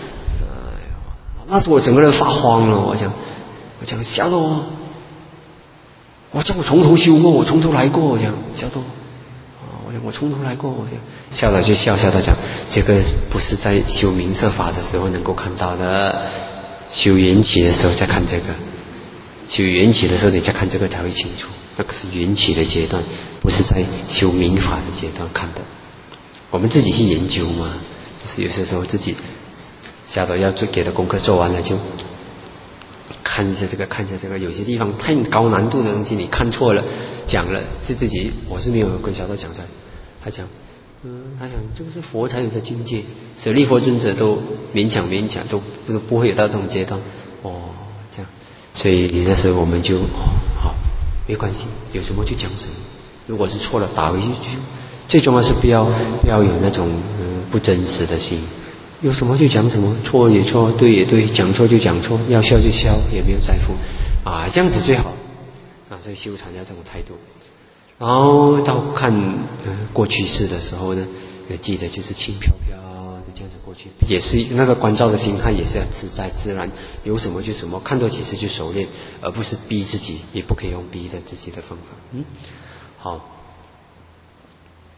那时我整个人发慌了，我讲，我讲吓得我，我讲我从头修过，我从头来过，我讲吓得我，啊，我讲我从头来过，我讲笑了就笑，笑的讲这个不是在修明色法的时候能够看到的，修缘起的时候再看这个，修缘起的时候你再看这个才会清楚，那个是缘起的阶段，不是在修明法的阶段看的。我们自己去研究嘛，就是有些时候自己。下头要做给的功课做完了就看一下这个看一下这个，有些地方太高难度的东西你看错了讲了是自己，我是没有跟小豆讲出来，他讲嗯，他讲这个是佛才有的境界，舍利佛尊者都勉强勉强都都不会有到这种阶段哦，这样，所以你那时候我们就哦好没关系，有什么就讲什么，如果是错了打回去就，最重要是不要不要有那种嗯不真实的心。有什么就讲什么，错也错，对也对，讲错就讲错，要笑就笑，也没有在乎啊，这样子最好啊。所以修禅要这种态度。然后到看、呃、过去式的时候呢，也记得就是轻飘飘的这样子过去，也是那个关照的心态也是要自在自然，有什么就什么，看到几次就熟练，而不是逼自己，也不可以用逼的自己的方法。嗯，好。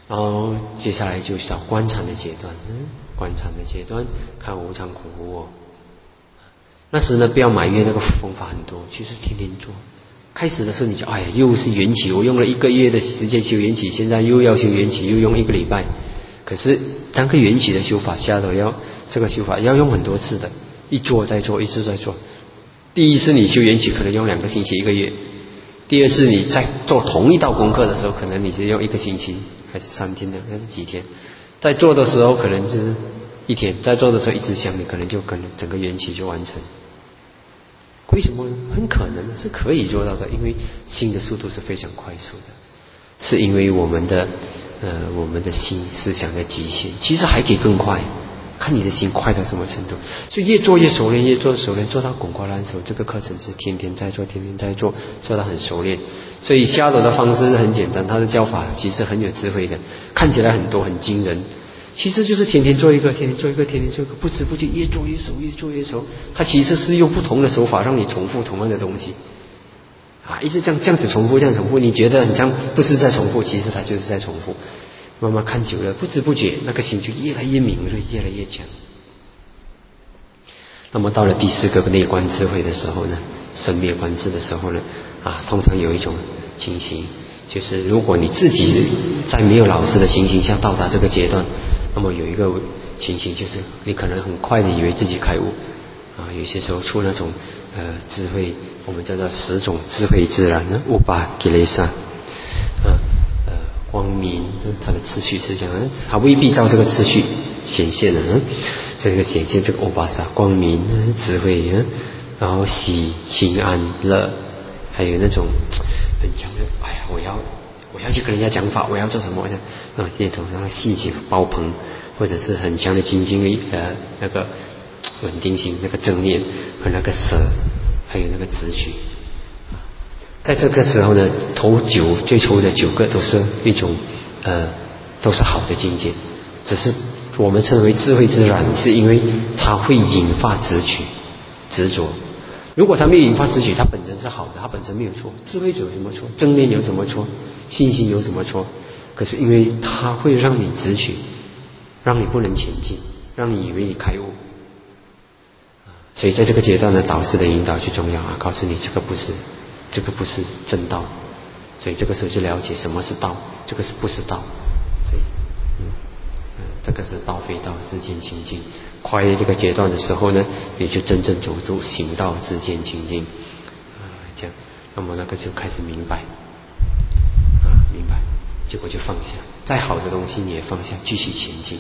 然后接下来就是到观禅的阶段，嗯，观禅的阶段看无常苦无我。那时呢，不要埋怨那个方法很多，其实天天做。开始的时候你就哎呀，又是缘起，我用了一个月的时间修缘起，现在又要修缘起，又用一个礼拜。可是当个缘起的修法下头要这个修法要用很多次的，一做再做，一直在做。第一次你修缘起可能用两个星期一个月，第二次你在做同一道功课的时候，可能你是用一个星期还是三天的还是几天，在做的时候可能就是一天，在做的时候一支香你可能就可能整个缘起就完成。为什么呢？很可能是可以做到的，因为心的速度是非常快速的，是因为我们的呃我们的心思想的极限，其实还可以更快，看你的心快到什么程度。所以越做越熟练，越做熟练，做到滚瓜烂熟。这个课程是天天在做，天天在做，做到很熟练。所以下楼的方式是很简单，他的教法其实很有智慧的，看起来很多很惊人，其实就是天天做一个，天天做一个，天天做一个，不知不觉越做越熟，越做越熟。它其实是用不同的手法让你重复同样的东西啊，一直这样这样子重复，这样重复，你觉得很像不是在重复，其实它就是在重复。慢慢看久了，不知不觉那个心就越来越敏锐，越来越强。那么到了第四个内观智慧的时候呢，生灭观智的时候呢，啊，通常有一种情形，就是如果你自己在没有老师的情形下到达这个阶段，那么有一个情形就是你可能很快的以为自己开悟啊，有些时候出那种呃智慧，我们叫做十种智慧自然呢，乌巴吉雷萨啊。光明，它的次序是这样，它未必照这个次序显现的。这个显现这个欧巴萨，光明、智慧，然后喜、清、安、乐，还有那种很强的，哎呀，我要我要去跟人家讲法，我要做什么？啊，那种然后信心爆棚，或者是很强的精进力，呃，那个稳定性，那个正念和那个舍，还有那个直觉。在这个时候呢，头九最初的九个都是一种呃都是好的境界，只是我们称为智慧之染，是因为它会引发执取执着。如果它没有引发执取，它本身是好的，它本身没有错。智慧有什么错？正念有什么错？信心有什么错？可是因为它会让你执取，让你不能前进，让你以为你开悟。所以在这个阶段呢，导师的引导最重要啊，告诉你这个不是。这个不是正道，所以这个时候就了解什么是道，这个是不是道，所以嗯嗯，这个是道非道，自见清净。跨越这个阶段的时候呢，你就真正走出行道，自见清净啊，这样，那么那个就开始明白啊，明白，结果就放下，再好的东西你也放下，继续前进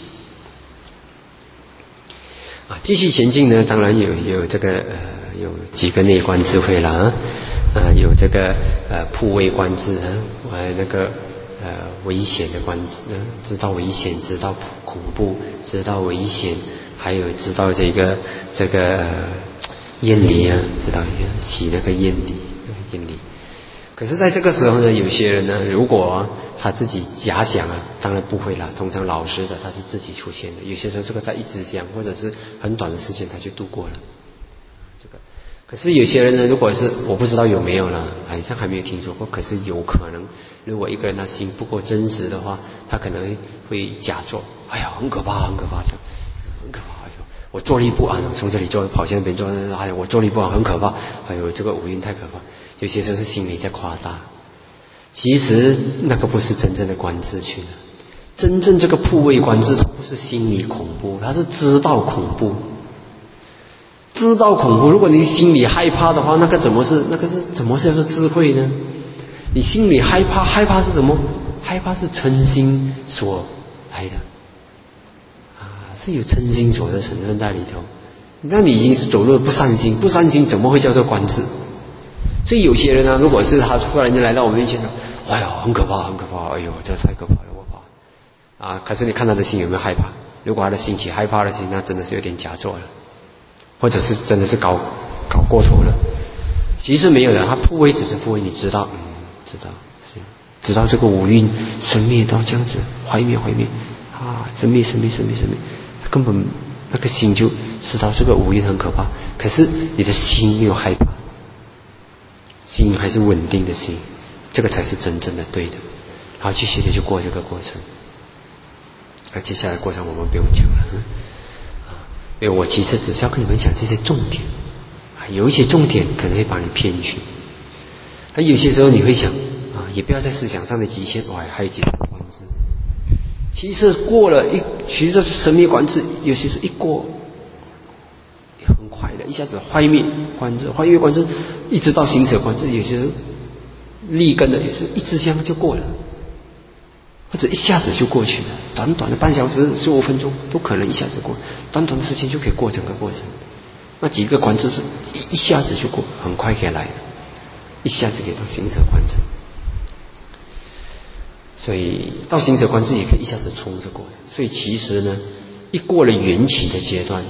啊，继续前进呢，当然有有这个呃有几个内观智慧了啊。啊，有这个呃普位观智啊，呃那个呃危险的观智，啊，知道危险，知道恐怖，知道危险，还有知道这个这个呃厌离啊，知道起那个厌离，厌离。可是在这个时候呢，有些人呢，如果他自己假想啊，当然不会了。通常老实的他是自己出现的，有些时候这个在一支香或者是很短的时间他就度过了。这个。可是有些人呢，如果是我不知道有没有了，好像还没有听说过。可是有可能，如果一个人他心不够真实的话，他可能会假作，哎呀，很可怕，很可怕，这样很可怕。哎呦，我坐立不安，从这里坐跑向那边坐，哎呀，我坐立不安，很可怕。哎呦，这个五蕴太可怕。有些时候是心里在夸大，其实那个不是真正的观智去了。真正这个普位观智，它不是心里恐怖，它是知道恐怖。知道恐怖，如果你心里害怕的话，那个怎么是那个是怎么是叫做智慧呢？你心里害怕，害怕是什么？害怕是嗔心所来的啊，是有嗔心所的成分在里头。那你已经是走入不善心，不善心怎么会叫做观智？所以有些人呢，如果是他突然间来到我们面前说：“哎呦，很可怕，很可怕，哎呦，这太可怕了，我怕。”啊，可是你看他的心有没有害怕？如果他的心起害怕的心，那真的是有点假作了。或者是真的是搞搞过头了，其实没有的，他普位只是普位，你知道，嗯，知道是知道这个五蕴生灭到这样子，坏灭坏灭啊，生灭生灭生灭生灭，根本那个心就知道这个五蕴很可怕，可是你的心没有害怕，心还是稳定的心，这个才是真正的对的。然后继续的就过这个过程那接下来过程我们不用讲了啊，因为我其实只是要跟你们讲这些重点啊，有一些重点可能会把你骗去，那有些时候你会想啊，也不要在思想上的极限，哇，还有几个观字，其实过了一，其实是神灭观字，有些时候一过很快的，一下子坏灭观字，坏灭观字，一直到行舍观字，有些立根的也是一支香就过了。或者一下子就过去了，短短的半小时、十五分钟都可能一下子过，短短的时间就可以过整个过程。那几个观字是一一下子就过，很快可以来，一下子可以到行者观字。所以到行者观字也可以一下子冲着过的。所以其实呢，一过了缘起的阶段，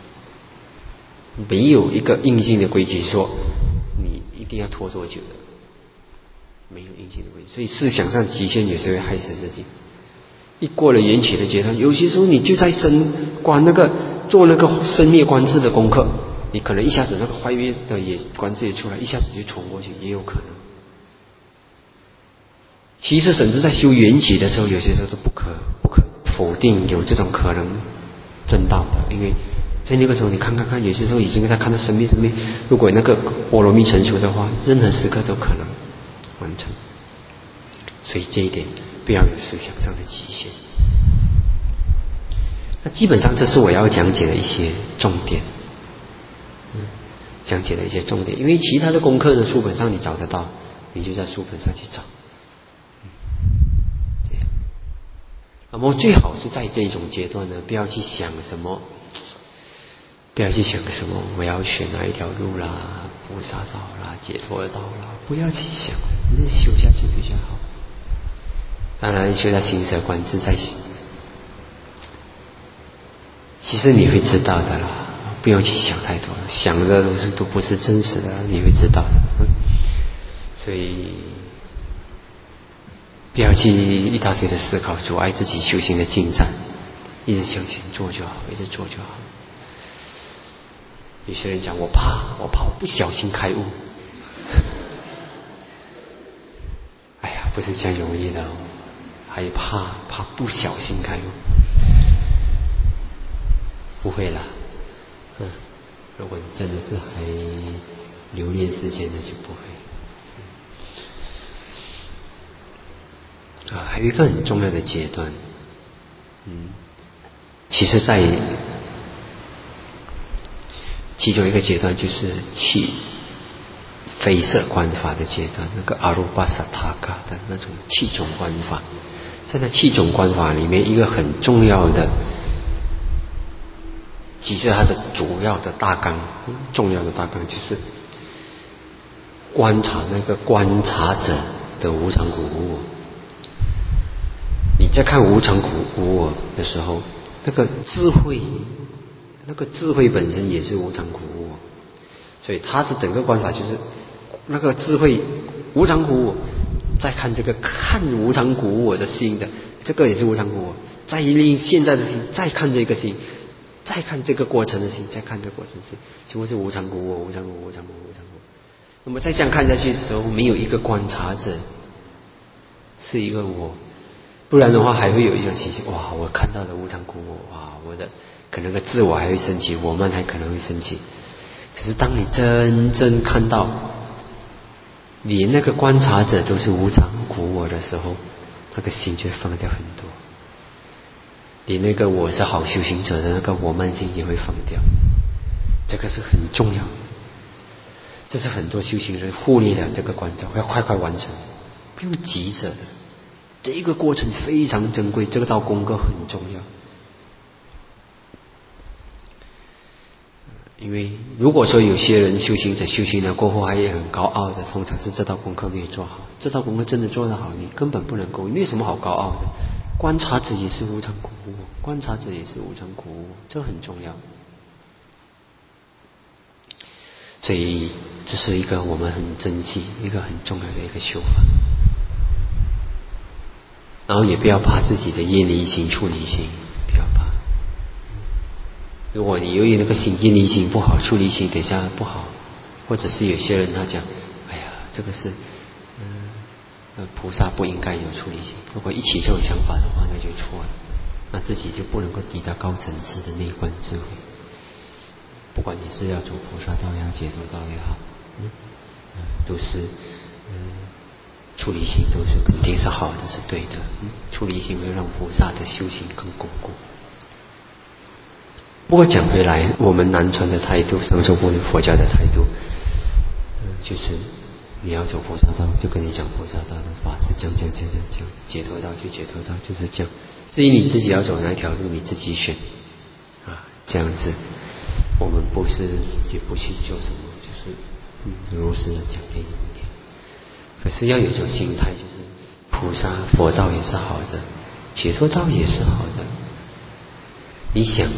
没有一个硬性的规矩说你一定要拖多久的。没有硬性的规矩，所以思想上极限有时候会害死自己。一过了缘起的阶段，有些时候你就在生观那个做那个生灭观字的功课，你可能一下子那个坏灭的也观字也出来，一下子就冲过去，也有可能。其实甚至在修缘起的时候，有些时候都不可不可否定有这种可能证道的，因为在那个时候你看看看，有些时候已经在看到生灭生灭，如果那个波罗蜜成熟的话，任何时刻都可能完成，所以这一点不要有思想上的极限。那基本上这是我要讲解的一些重点，嗯，讲解的一些重点。因为其他的功课的书本上你找得到，你就在书本上去找，嗯，这样。那么最好是在这种阶段呢，不要去想什么，不要去想什么我要选哪一条路啦，菩萨道啦，解脱道啦，不要去想，你就修下去比较好。当然修到行舍观自在，其实你会知道的啦，不用去想太多，想的都是都不是真实的，你会知道的。嗯，所以不要去一大堆的思考阻碍自己修行的进展，一直向前做就好，一直做就好。有些人讲我怕，我怕我不小心开悟。哎呀，不是这样容易的哦，还怕怕不小心开悟。不会啦，嗯，如果你真的是还留恋世间的就不会。啊，还有一个很重要的阶段，嗯，其实在其中一个阶段就是气非色观法的阶段，那个阿鲁巴萨塔卡的那种气种观法，在那气种观法里面，一个很重要的，其实它的主要的大纲，重要的大纲就是观察那个观察者的无常苦无我。你在看无常苦无我的时候，那个智慧，那个智慧本身也是无常苦无我，所以它的整个观法就是那个智慧无常苦无我，再看这个看无常苦无我的心的，这个也是无常苦无我，再令现在的心，再看这个心，再看这个过程的心，再看这个过程的心，全部是无常苦无我，无常苦无我，无常苦无我，无常苦无我。那么再这样看下去的时候，没有一个观察者是一个我，不然的话还会有一种情形，哇，我看到的无常苦我，哇，我的可能个自我还会升起，我们还可能会升起。可是当你真正看到连那个观察者都是无常苦我的时候，那个心就会放掉很多，连那个我是好修行者的那个我慢心也会放掉，这个是很重要的。这是很多修行人忽略了这个关照，要快快完成，不用急着的。这一个过程非常珍贵，这个道功课很重要。因为如果说有些人修行者修行了过后还也很高傲的，通常是这道功课没有做好。这道功课真的做得好，你根本不能够，没有什么好高傲的。观察者也是无常苦无我，观察者也是无常苦无我，这很重要。所以这是一个我们很珍惜、一个很重要的一个修法。然后也不要怕自己的业离心、处离心，不要怕。如果你由于那个心业离心不好，处离心等一下不好，或者是有些人他讲，哎呀，这个是嗯、呃，菩萨不应该有处离心。如果一起这种想法的话，那就错了。 那自己就不能够抵达高层次的内观智慧。不管你是要走菩萨道也好，解脱道也好，嗯，呃、都是，嗯、呃，出离心都是肯定是好的，是对的。嗯，出离心会让菩萨的修行更巩固。不过讲回来，我们南传的态度，上座部佛教的态度，嗯、呃，就是你要走菩萨道，就跟你讲菩萨道的法是讲讲讲讲讲，解脱道就解脱道，就是这样。至于你自己要走哪一条路，你自己选啊，这样子。我们不是也不去做什么，就是嗯，如实的讲给你们听。可是要有一种心态，就是菩萨佛道也是好的，解脱道也是好的。你想，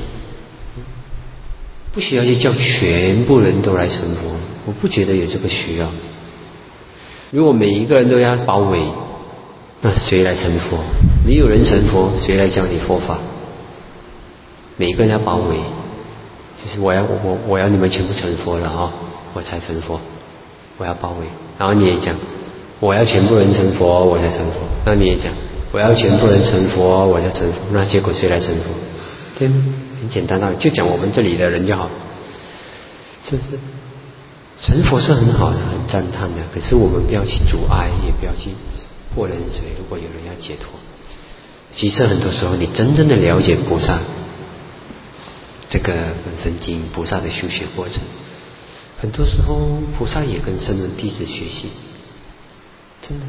不需要去叫全部人都来成佛，我不觉得有这个需要。如果每一个人都要包围，那谁来成佛？没有人成佛，谁来教你佛法？每一个人要包围。就是我要我我我要你们全部成佛了啊、哦，我才成佛，我要包围。然后你也讲，我要全部人成佛，我才成佛。那你也讲，我要全部人成佛，我才成佛。那结果谁来成佛？对吗？很简单道理，就讲我们这里的人就好，是不是？成佛是很好的，很赞叹的。可是我们不要去阻碍，也不要去泼冷水。如果有人要解脱，其实很多时候你真正的了解菩萨。这个本身经菩萨的修学过程，很多时候菩萨也跟声闻弟子学习，真的，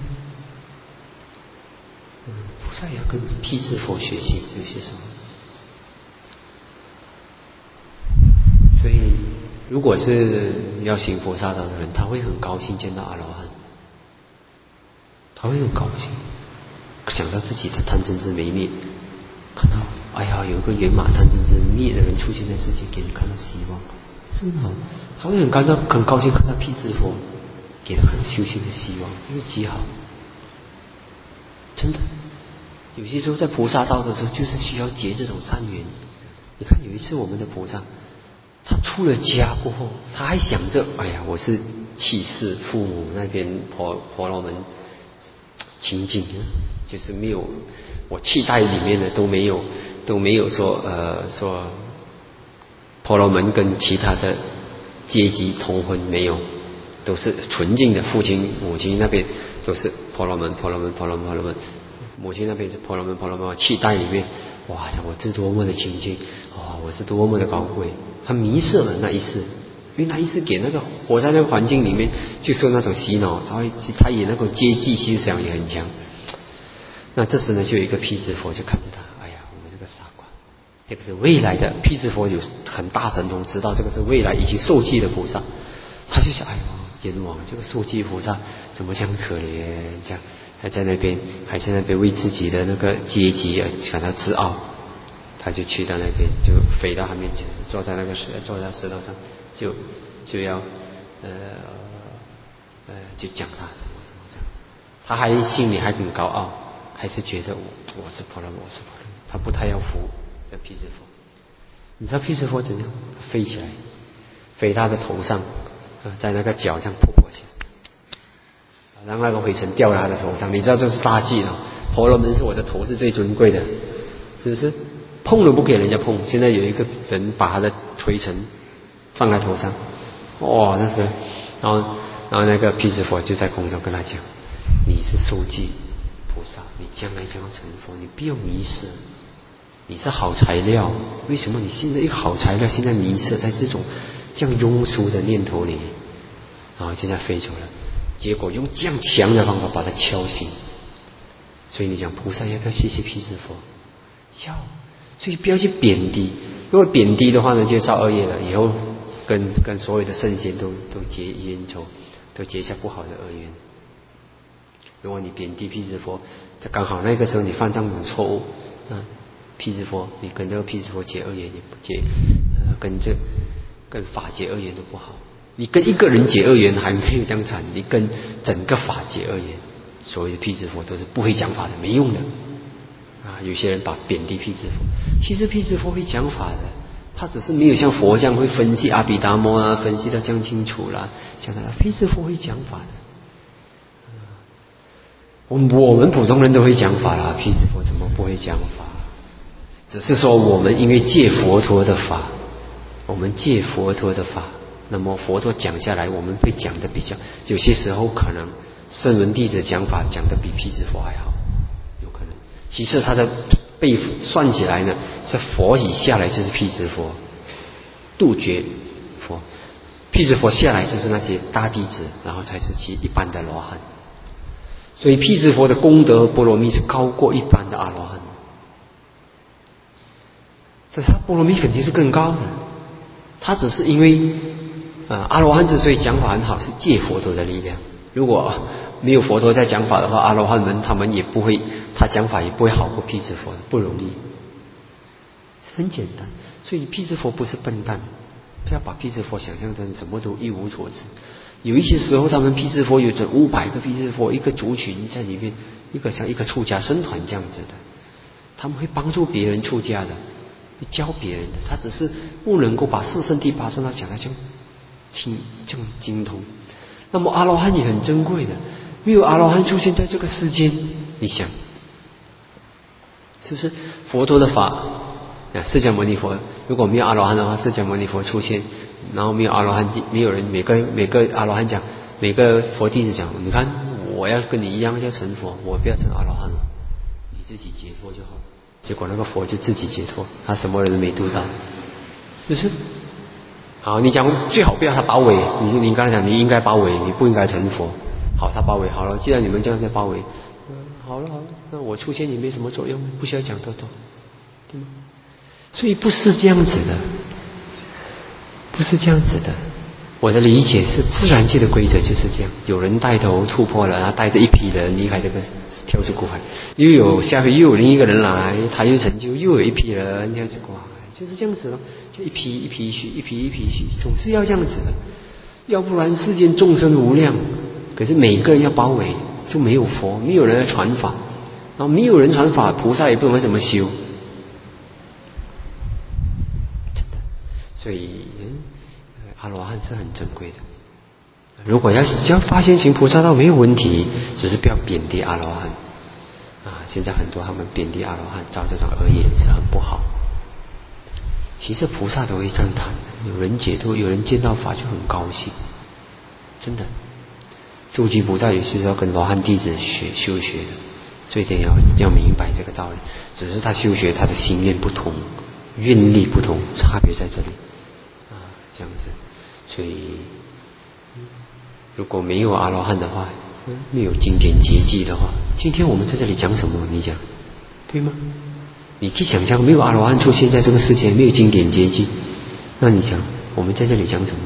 嗯，菩萨也要跟辟支佛学习，有些时候。所以，如果是要行菩萨道的人，他会很高兴见到阿罗汉，他会很高兴，想到自己的贪嗔痴没灭，看到。哎呀，有一个圆满贪嗔痴灭的人出现在世界，给你看到希望，是很好。他会很感到很高兴看到辟支佛，给他看到修行的希望，这是极好。真的，有些时候在菩萨道的时候，就是需要结这种善缘。你看有一次我们的菩萨，他出了家过后，他还想着，哎呀，我是弃世父母那边婆婆罗门清净，就是没有。我气袋里面的都没有都没有说呃说婆罗门跟其他的阶级通婚，没有，都是纯净的。父亲母亲那边都是婆罗门婆罗门婆罗门婆罗门，母亲那边是婆罗门婆罗门，气袋里面哇，我是多么的清净，哇，我是多么的高贵。他迷失了那一世，因为那一世给那个活在那个环境里面就受那种洗脑，他会他也那种阶级思想也很强。那这时呢，就有一个辟支佛就看着他，哎呀，我们这个傻瓜，这个是未来的辟支佛，有很大神通，知道这个是未来已经受记的菩萨，他就想，哎呦，阎王这个受记菩萨怎么这样可怜，这样还在那边还在那边为自己的那个阶级而感到自傲，他就去到那边，就飞到他面前，坐在那个石坐在石头上，就就要呃呃就讲他什么什么这样，他还心里还很高傲。还是觉得我我是婆罗门，我是婆罗门，他不太要服这辟支佛。你知道辟支佛怎样？飞起来，飞他的头上，呃，在那个脚这样扑过去，让那个灰尘掉到他的头上。你知道这是大忌了。婆罗门是我的头是最尊贵的，是不是？碰都不给人家碰。现在有一个人把他的灰尘放在头上，哇，那是，然后然后那个辟支佛就在空中跟他讲：“你是受记。”菩萨，你将来将要成佛，你不要迷失。你是好材料，为什么你现在一个好材料，现在迷失在这种这样庸俗的念头里，然后就这样飞走了。结果用这样强的方法把它敲醒。所以你讲菩萨要不要谢谢辟支佛？要。所以不要去贬低，如果贬低的话呢，就造恶业了。以后跟跟所有的圣贤都都结冤仇，都结下不好的恶缘。如果你贬低辟支佛，刚好那个时候你犯这种错误，啊，辟支佛，你跟这个辟支佛结恶缘也不结，呃，跟这跟法结恶缘都不好。你跟一个人结恶缘还没有这样惨，你跟整个法结恶缘，所谓的辟支佛都是不会讲法的，没用的。啊，有些人把贬低辟支佛，其实辟支佛会讲法的，他只是没有像佛这样会分析阿毗达摩啊，分析得这样清楚啦，讲的辟支佛会讲法的。我们我们普通人都会讲法啦，辟支佛怎么不会讲法？ 只是说我们因为借佛陀的法，我们借佛陀的法，那么佛陀讲下来，我们会讲的比较，有些时候可能声闻弟子讲法讲的比辟支佛还好，有可能。其实他的被算起来呢，是佛以下来就是辟支佛，杜绝佛，辟支佛下来就是那些大弟子，然后才是其一般的罗汉。所以辟支佛的功德和波罗蜜是高过一般的阿罗汉，所以他波罗蜜肯定是更高的。他只是因为呃阿罗汉之所以讲法很好，是借佛陀的力量。如果没有佛陀在讲法的话，阿罗汉们他们也不会，他讲法也不会好过辟支佛的，不容易。很简单，所以辟支佛不是笨蛋，不要把辟支佛想象成什么都一无所知。有一些时候，他们辟支佛有整五百个辟支佛，一个族群在里面，一个像一个出家僧团这样子的，他们会帮助别人出家的，会教别人的。他只是不能够把四圣谛八圣道讲得这样清这样精通。那么阿罗汉也很珍贵的，没有阿罗汉出现在这个世间，你想是不是？佛陀的法啊，释迦牟尼佛如果没有阿罗汉的话，释迦牟尼佛出现，然后没有阿罗汉，没有人每个每个阿罗汉讲，每个佛弟子讲，你看我要跟你一样要成佛，我不要成阿罗汉了，你自己解脱就好。结果那个佛就自己解脱，他什么人都没度到，是不是？好，你讲最好不要他包围，你你刚才讲你应该包围，你不应该成佛。好，他包围好了，既然你们这样在包围，嗯，好了好了，那我出现也没什么作用，不需要讲多多，对吗？所以不是这样子的，不是这样子的。我的理解是自然界的规则就是这样，有人带头突破了，他带着一批人离开这个跳出苦海，又有下回又有另一个人来，他又成就，又有一批人跳出苦海，就是这样子咯，就一批一批去，一批一批去，总是要这样子的，要不然世间众生无量，可是每个人要包围，就没有佛，没有人来传法，然后没有人传法，菩萨也不懂怎么修，真的。所以阿罗汉是很珍贵的。如果要只要发现行菩萨道没有问题，只是不要贬低阿罗汉啊！现在很多他们贬低阿罗汉，照这种而言是很不好。其实菩萨都会赞叹，有人解脱，有人见到法就很高兴，真的。诸吉菩萨也是要跟罗汉弟子学修学的，所以这要要明白这个道理。只是他修学他的心愿不同，愿力不同，差别在这里啊，这样子。所以如果没有阿罗汉的话，没有经典结集的话，今天我们在这里讲什么？你讲对吗？你可以想象，没有阿罗汉出现在这个世界，没有经典结集，那你想我们在这里讲什么？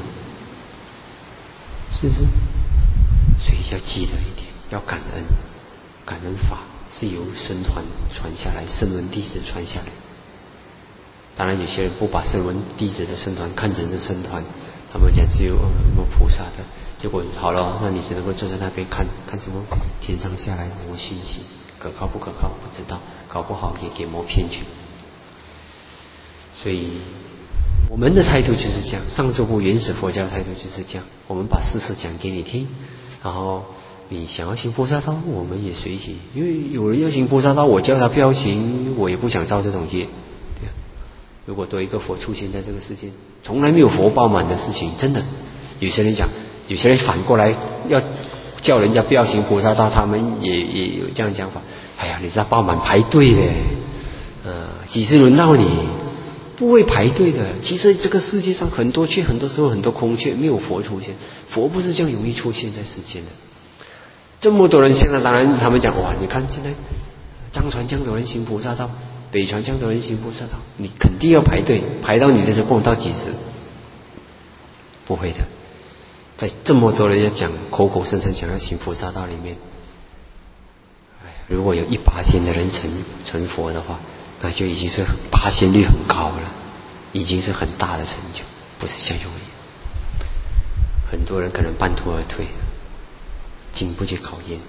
是不是？所以要记得一点，要感恩，感恩法是由僧团传下来，声闻弟子传下来。当然有些人不把声闻弟子的僧团看成是僧团，他们讲只有什么菩萨的，结果好了，那你只能够坐在那边看看什么天上下来的什么信息，可靠不可靠不知道，搞不好也给魔骗去。所以我们的态度就是这样，上座部原始佛教的态度就是这样，我们把事实讲给你听，然后你想要行菩萨道，我们也随喜，因为有人要行菩萨道，我叫他不要行，我也不想造这种业。如果多一个佛出现在这个世界，从来没有佛报满的事情，真的。有些人讲，有些人反过来要叫人家不要行菩萨道，他们也也有这样讲法。哎呀，你知道报满排队的，呃，几时轮到你？不会排队的。其实这个世界上很多缺，很多时候很多空缺，没有佛出现，佛不是这样容易出现在世间的。这么多人现在，当然他们讲哇，你看现在藏传这样多人行菩萨道。北传这样多人行菩萨道，你肯定要排队，排到你的时候，到几时？不会的，在这么多人要讲口口声声讲要行菩萨道里面，哎，如果有一八千的人成成佛的话，那就已经是八仙率很高了，已经是很大的成就，不是像容易。很多人可能半途而退，经不起考验。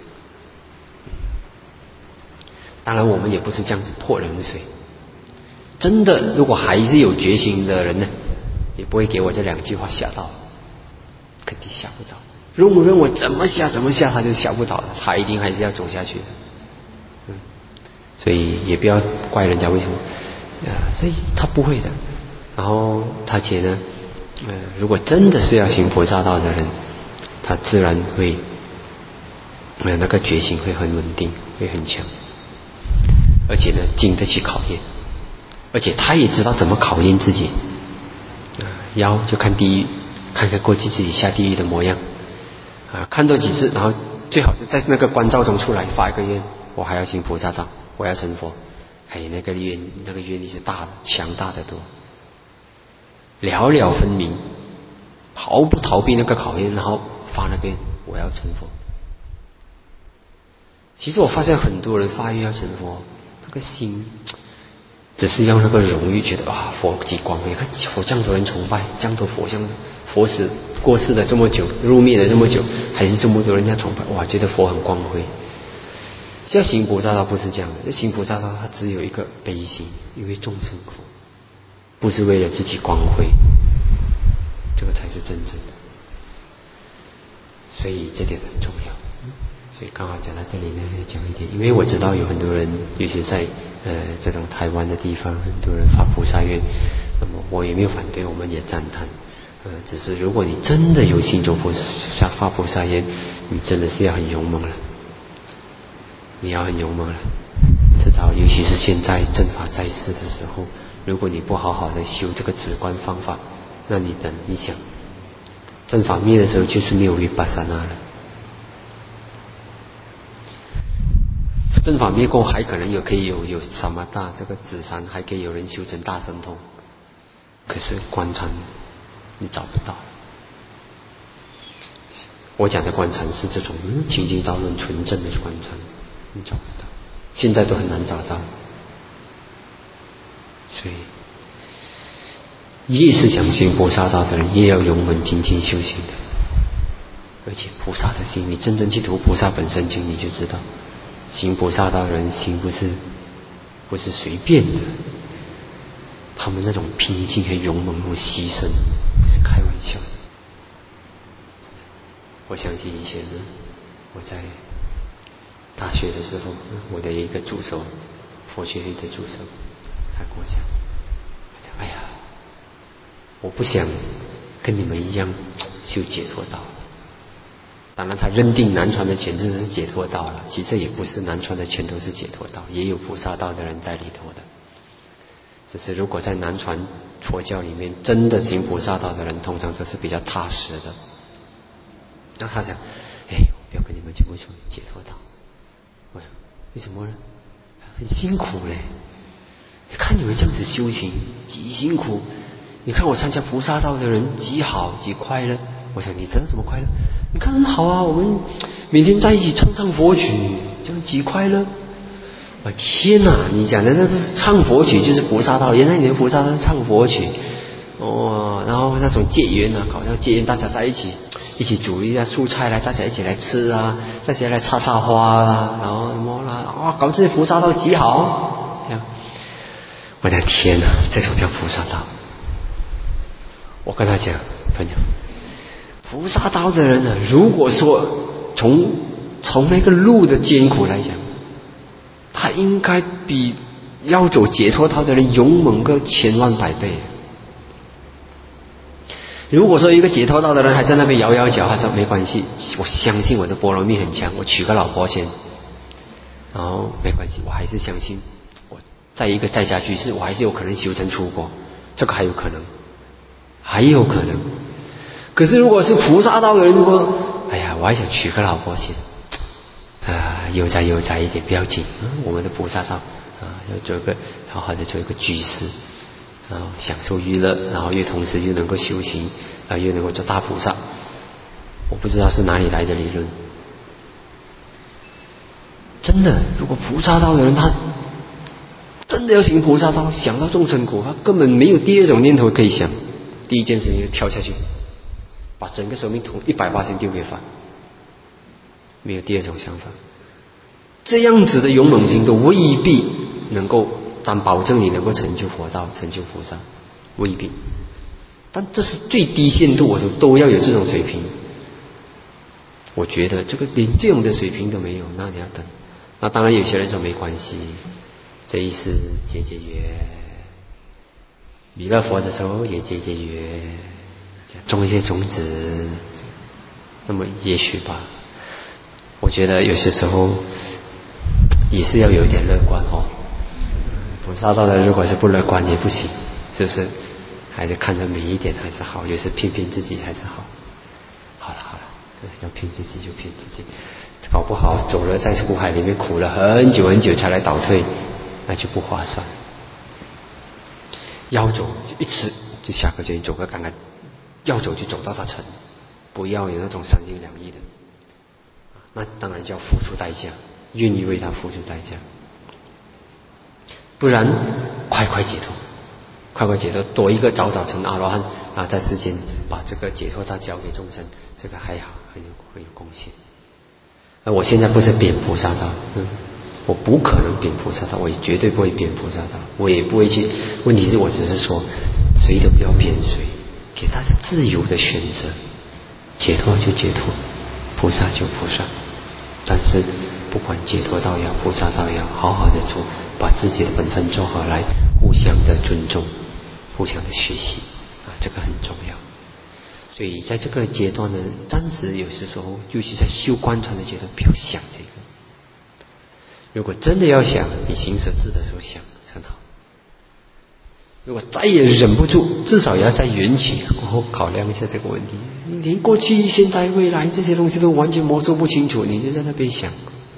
当然我们也不是这样子泼冷水，真的如果还是有决心的人呢，也不会给我这两句话吓到，肯定吓不到。容忍我怎么吓怎么吓他就吓不倒了，他一定还是要走下去的。嗯，所以也不要怪人家为什么啊，所以他不会的。然后他觉得，呃，如果真的是要行菩萨道的人，他自然会，呃，那个决心会很稳定，会很强，而且呢，经得起考验，而且他也知道怎么考验自己。啊，要就看地狱，看看过去自己下地狱的模样，啊，看多几次，然后最好是在那个关照中出来发一个愿，我还要行菩萨道，我要成佛。哎，那个愿那个愿力是大的，强大的多，了了分明，毫不逃避那个考验，然后发那个愿，我要成佛。其实我发现很多人发愿要成佛，那个心只是要那个荣誉，觉得啊佛极光辉，看佛这样多人崇拜，这样多佛像，佛死过世了这么久，入灭了这么久，还是这么多人家崇拜，哇，觉得佛很光辉。要行菩萨道不是这样的，行菩萨道它只有一个悲心，因为众生苦，不是为了自己光辉，这个才是真正的。所以这点很重要。所以刚好讲到这里呢，讲一点，因为我知道有很多人，尤其在呃这种台湾的地方，很多人发菩萨愿，那么我也没有反对，我们也赞叹。呃，只是如果你真的有心中菩萨发菩萨愿，你真的是要很勇猛了。你要很勇猛了，知道，尤其是现在正法在世的时候，如果你不好好的修这个止观方法，那你等你想，正法灭的时候就是没有维巴萨那了。正法灭过还可能有可以有有萨玛大这个止禅，还可以有人修成大神通，可是观禅你找不到。我讲的观禅是这种清净道论纯正的观禅，你找不到，现在都很难找到。所以越是想行菩萨道的人，越要勇猛精进修行的。而且菩萨的心，你真正去读菩萨本身经，你就知道，行菩萨道的人心不是不是随便的，他们那种拼劲和勇猛，那种牺牲，不是开玩笑的。我想起以前呢，我在大学的时候，我的一个助手，佛学会的助手，他跟我讲，他讲，哎呀，我不想跟你们一样修解脱道。当然他认定南传的全真是解脱道了，其实也不是南传的全都是解脱道，也有菩萨道的人在里头的。只是如果在南传佛教里面真的行菩萨道的人，通常都是比较踏实的。那他讲，哎，我不要跟你们全部说解脱道。喂，为什么呢？很辛苦嘞。你看你们这样子修行，极辛苦。你看我参加菩萨道的人，极好，极快乐。我想你知道什么快乐？你看很好啊，我们每天在一起唱唱佛曲，这样极快乐。我天哪，你讲的那是唱佛曲就是菩萨道，原来你的菩萨道是唱佛曲。哦，然后那种结缘啊，搞到结缘，大家在一起一起煮一下素菜来，大家一起来吃啊，大家来插插花啦，然后什么啦，啊，搞这些菩萨道极好，这样。我的天哪，这种叫菩萨道。我跟他讲，朋友，菩萨道的人呢，如果说从从那个路的艰苦来讲，他应该比要走解脱道的人勇猛个千万百倍。如果说一个解脱道的人还在那边摇摇脚，他说没关系，我相信我的波罗蜜很强，我娶个老婆先，然后没关系，我还是相信我在一个在家居士，我还是有可能修成出国，这个还有可能，还有可能。可是如果是菩萨道的人，如果哎呀，我还想娶个老婆先，啊，悠哉悠哉一点不要紧，嗯，我们的菩萨道啊，要做一个好好的做一个居士。然后享受娱乐，然后又同时又能够修行，啊，又能够做大菩萨。我不知道是哪里来的理论。真的，如果菩萨道的人他真的要行菩萨道，想到众生苦，他根本没有第二种念头可以想。第一件事情就跳下去，把整个生命从一百八十丢给法，没有第二种想法。这样子的勇猛心都未必能够但保证你能够成就佛道，成就菩萨，未必。但这是最低限度，我说都要有这种水平。我觉得这个连这种的水平都没有，那你要等。那当然有些人说没关系，这一世结结缘， 弥勒佛的时候也节节约，种一些种子，那么也许吧。我觉得有些时候也是要有一点乐观哦。菩萨道的如果是不乐观也不行，是不是？还是看着每一点还是好，有时骗骗自己还是好。好了好了，要骗自己就骗自己，搞不好走了在苦海里面苦了很久很久才来倒退，那就不划算。要走就一次就下个决心走个看看，要走就走到他成，不要有那种三心两意的，那当然就要付出代价，愿意为他付出代价，不然快快解脱，快快解脱，多一个早早成阿罗汉啊，在世间把这个解脱道交给众生，这个还好，很有很有贡献。而我现在不是贬菩萨道，嗯。我不可能贬菩萨道，我也绝对不会贬菩萨道，我也不会去。问题是我只是说，谁都不要贬谁，给大家自由的选择，解脱就解脱，菩萨就菩萨。但是不管解脱道也好，菩萨道也好，好好的做，把自己的本分做好来，互相的尊重，互相的学习啊，这个很重要。所以在这个阶段呢，暂时有些时候，尤其在修观禅的阶段，不要想这个。如果真的要想，你行舍智的时候想很好。如果再也忍不住，至少也要在缘起过后考量一下这个问题。你连过去、现在、未来这些东西都完全摸索不清楚，你就在那边想，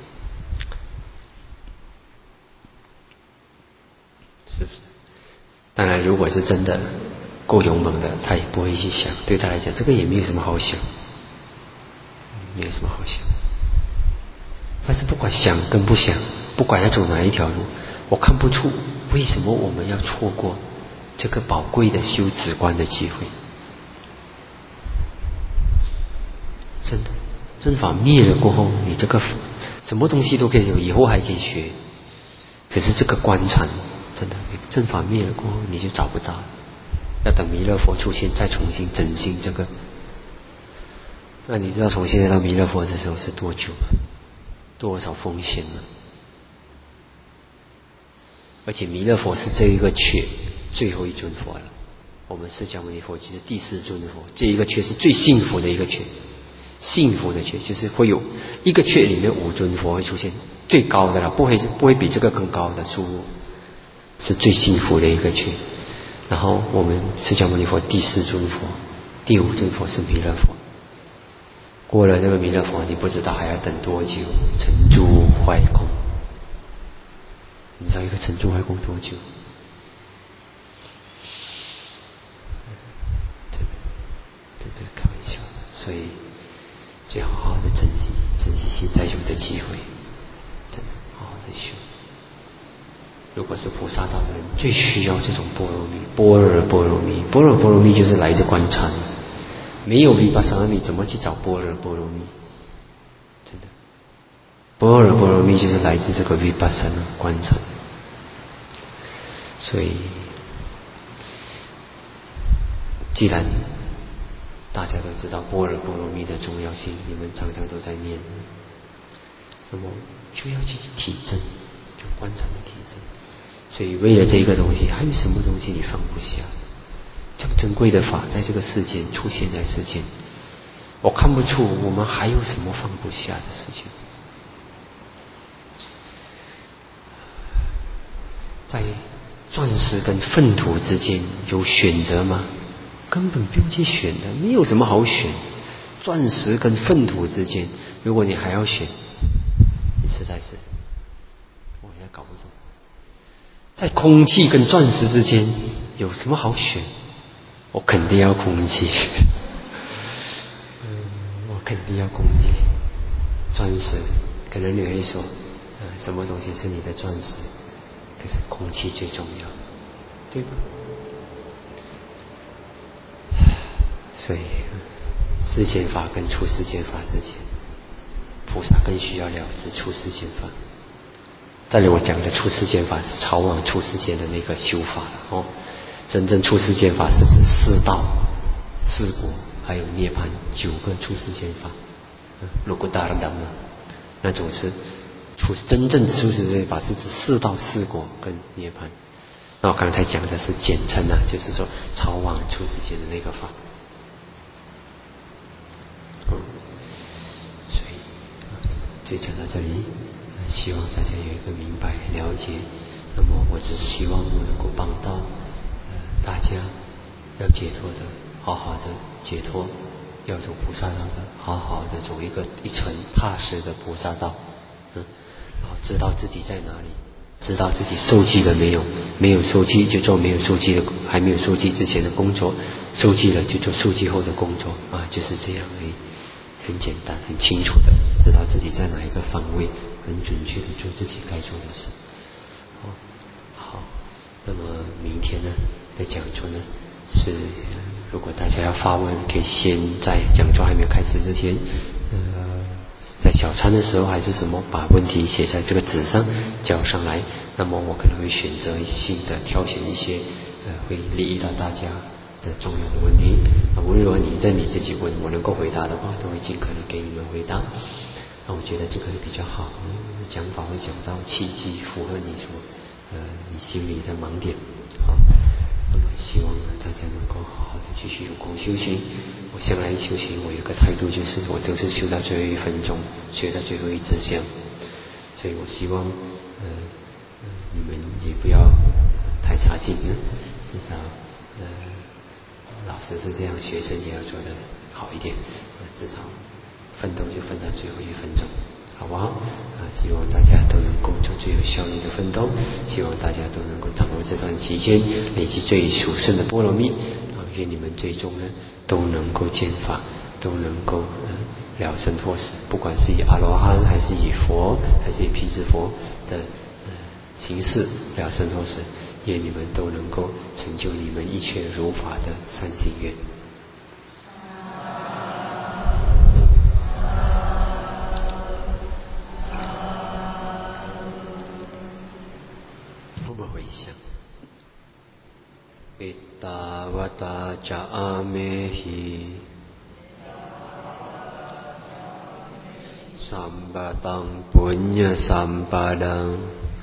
是不是？当然，如果是真的够勇猛的，他也不会去想。对他来讲，这个也没有什么好想，没有什么好想。但是不管想跟不想，不管要走哪一条路，我看不出为什么我们要错过这个宝贵的修止观的机会。真的，正法灭了过后，你这个什么东西都可以有，以后还可以学。可是这个观禅，真的，正法灭了过后，你就找不到了。要等弥勒佛出现，再重新整新这个。那你知道从现在到弥勒佛的时候是多久吗？多少风险呢？而且弥勒佛是这一个缺最后一尊佛了，我们释迦牟尼佛其实第四尊佛，这一个缺是最幸福的一个缺，幸福的缺就是会有一个缺里面五尊佛会出现，最高的了，不会不会比这个更高的数目，是最幸福的一个缺。然后我们释迦牟尼佛第四尊佛，第五尊佛是弥勒佛。过了这个弥勒佛，你不知道还要等多久。成住坏空，你知道一个成住坏空多久？真的，这不是开玩笑的。所以，最好好的珍惜，珍惜现在有的机会，真的好好的修。如果是菩萨道的人，最需要这种般若蜜，般若波罗蜜，般若波罗蜜就是来自观禅。没有维巴萨那，你怎么去找般若波罗蜜？真的，般若波罗蜜就是来自这个维巴萨那观察。所以，既然大家都知道般若波罗蜜的重要性，你们常常都在念，那么就要去体证，就观察的体证。所以为了这个东西，还有什么东西你放不下？这么珍贵的法在这个世间出现在世间，我看不出我们还有什么放不下的事情。在钻石跟粪土之间有选择吗？根本不用去选的，没有什么好选。钻石跟粪土之间，如果你还要选，你实在是我现在搞不懂。在空气跟钻石之间有什么好选？我肯定要空气，嗯，我肯定要空气。钻石，可能你会说，啊，什么东西是你的钻石？可是空气最重要，对吧？所以，世间法跟出世间法之间，菩萨更需要了知出世间法。这里我讲的出世间法是朝往出世间的那个修法了哦。真正出世间法是指四道、四果，还有涅槃九个出世间法。如果达尔达嘛，那种是出真正出世间法是指四道、四果跟涅槃。 那我刚才讲的是简称啊，就是说超往出世间的那个法。嗯，所以就讲到这里，希望大家有一个明白了解。那么我只是希望我能够帮到呃大家要解脱的，好好的解脱；要走菩萨道的，好好的走一个一程踏实的菩萨道。嗯，然后知道自己在哪里，知道自己受记了没有，没有受记就做没有受记的，还没有受记之前的工作，受记了就做受记后的工作啊，就是这样而已。很简单很清楚的知道自己在哪一个方位，很准确的做自己该做的事。哦，好，那么明天呢的讲座呢是，如果大家要发问，可以先在讲座还没有开始之前，呃，在小餐的时候还是什么，把问题写在这个纸上交上来，那么我可能会选择性的挑选一些呃会利益到大家的重要的问题。啊，如果你在你自己问，我能够回答的话，都会尽可能给你们回答。那我觉得这个会比较好，嗯，讲法会讲到契机，符合你所呃你心里的盲点。好，那么希望大家能够好好的继续用功修行。我向来修行，我有个态度就是，我都是修到最后一分钟，修到最后一支香。所以我希望呃呃你们也不要太差劲，嗯，至少呃老师是这样，学生也要做得好一点，至少奋斗就奋到最后一分钟，好不好？啊，希望大家都能够做最有效率的奋斗，希望大家都能够掌握这段期间累积最殊胜的波罗蜜，啊，愿你们最终呢都能够见法，都能够呃了生脱死，不管是以阿罗汉还是以佛还是以辟支佛的呃形式了生脱死，愿你们都能够成就你们一切如法的善心愿。我们回想อิตตาวตาจะอาเมหิสัมปตังปุญญสัมปดัง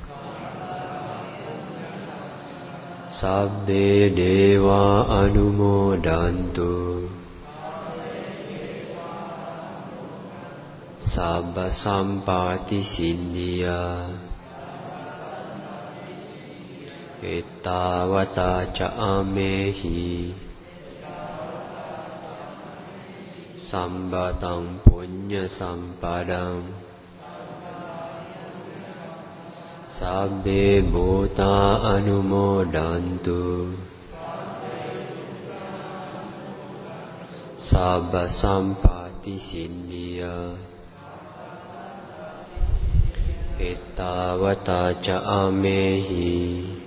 สัพเพเทวาอนุโมดันตุสัพพสัมปติสิทธิยาอิตตาวตาจะอาเมหิสัมปตังปุญญสัมปดังสัพเพบูตาอนุโมดันตุสัพพสัมปติสิทธิยาอิตตาวตาจะอาเมหิ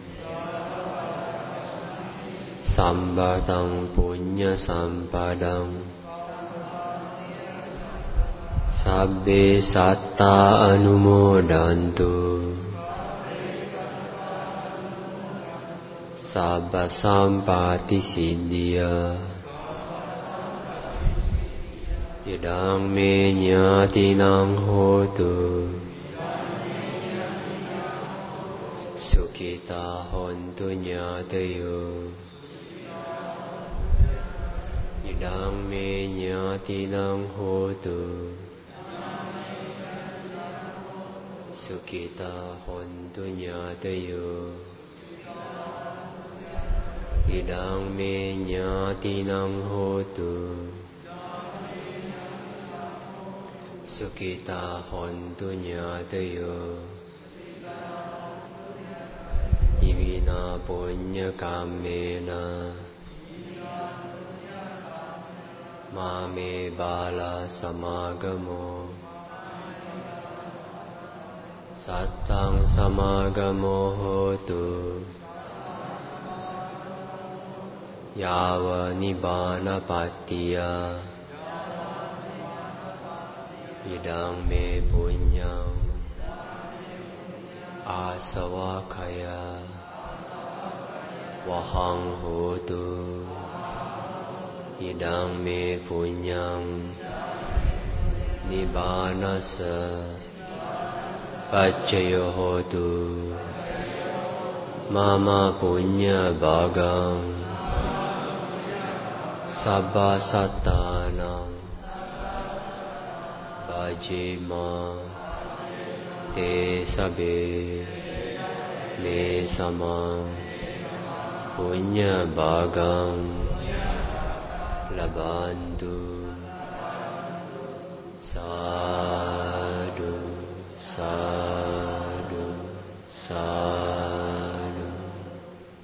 สัมปตังปุญญสัมปดังสัพเพสัตตาอนุโมดันตุสัพพสัมปติสิทธิยาอิดังเมญาตินังโหตุสุขิตาหนตุญาตโยอิดังเมญาตินังโหตุสุขิตาหนตุญาตโยอิดังเมญาตินังโหตุสุขิตาหนตุญาตโยอิมินาปุญญกรรมเมนะมาเมบาลาสมากโมสัตตังสมากโมโหตุยาวนิบานะปัตติยาอิดังเมปุญญังอาสวะขยาวะหังโหตุอิดังเมปุญญังนิบานัสสะปัจจโยโหตุ Mama punya bhagam sabba sattanam bhajema te sabe me samam punya bhagam labantu sa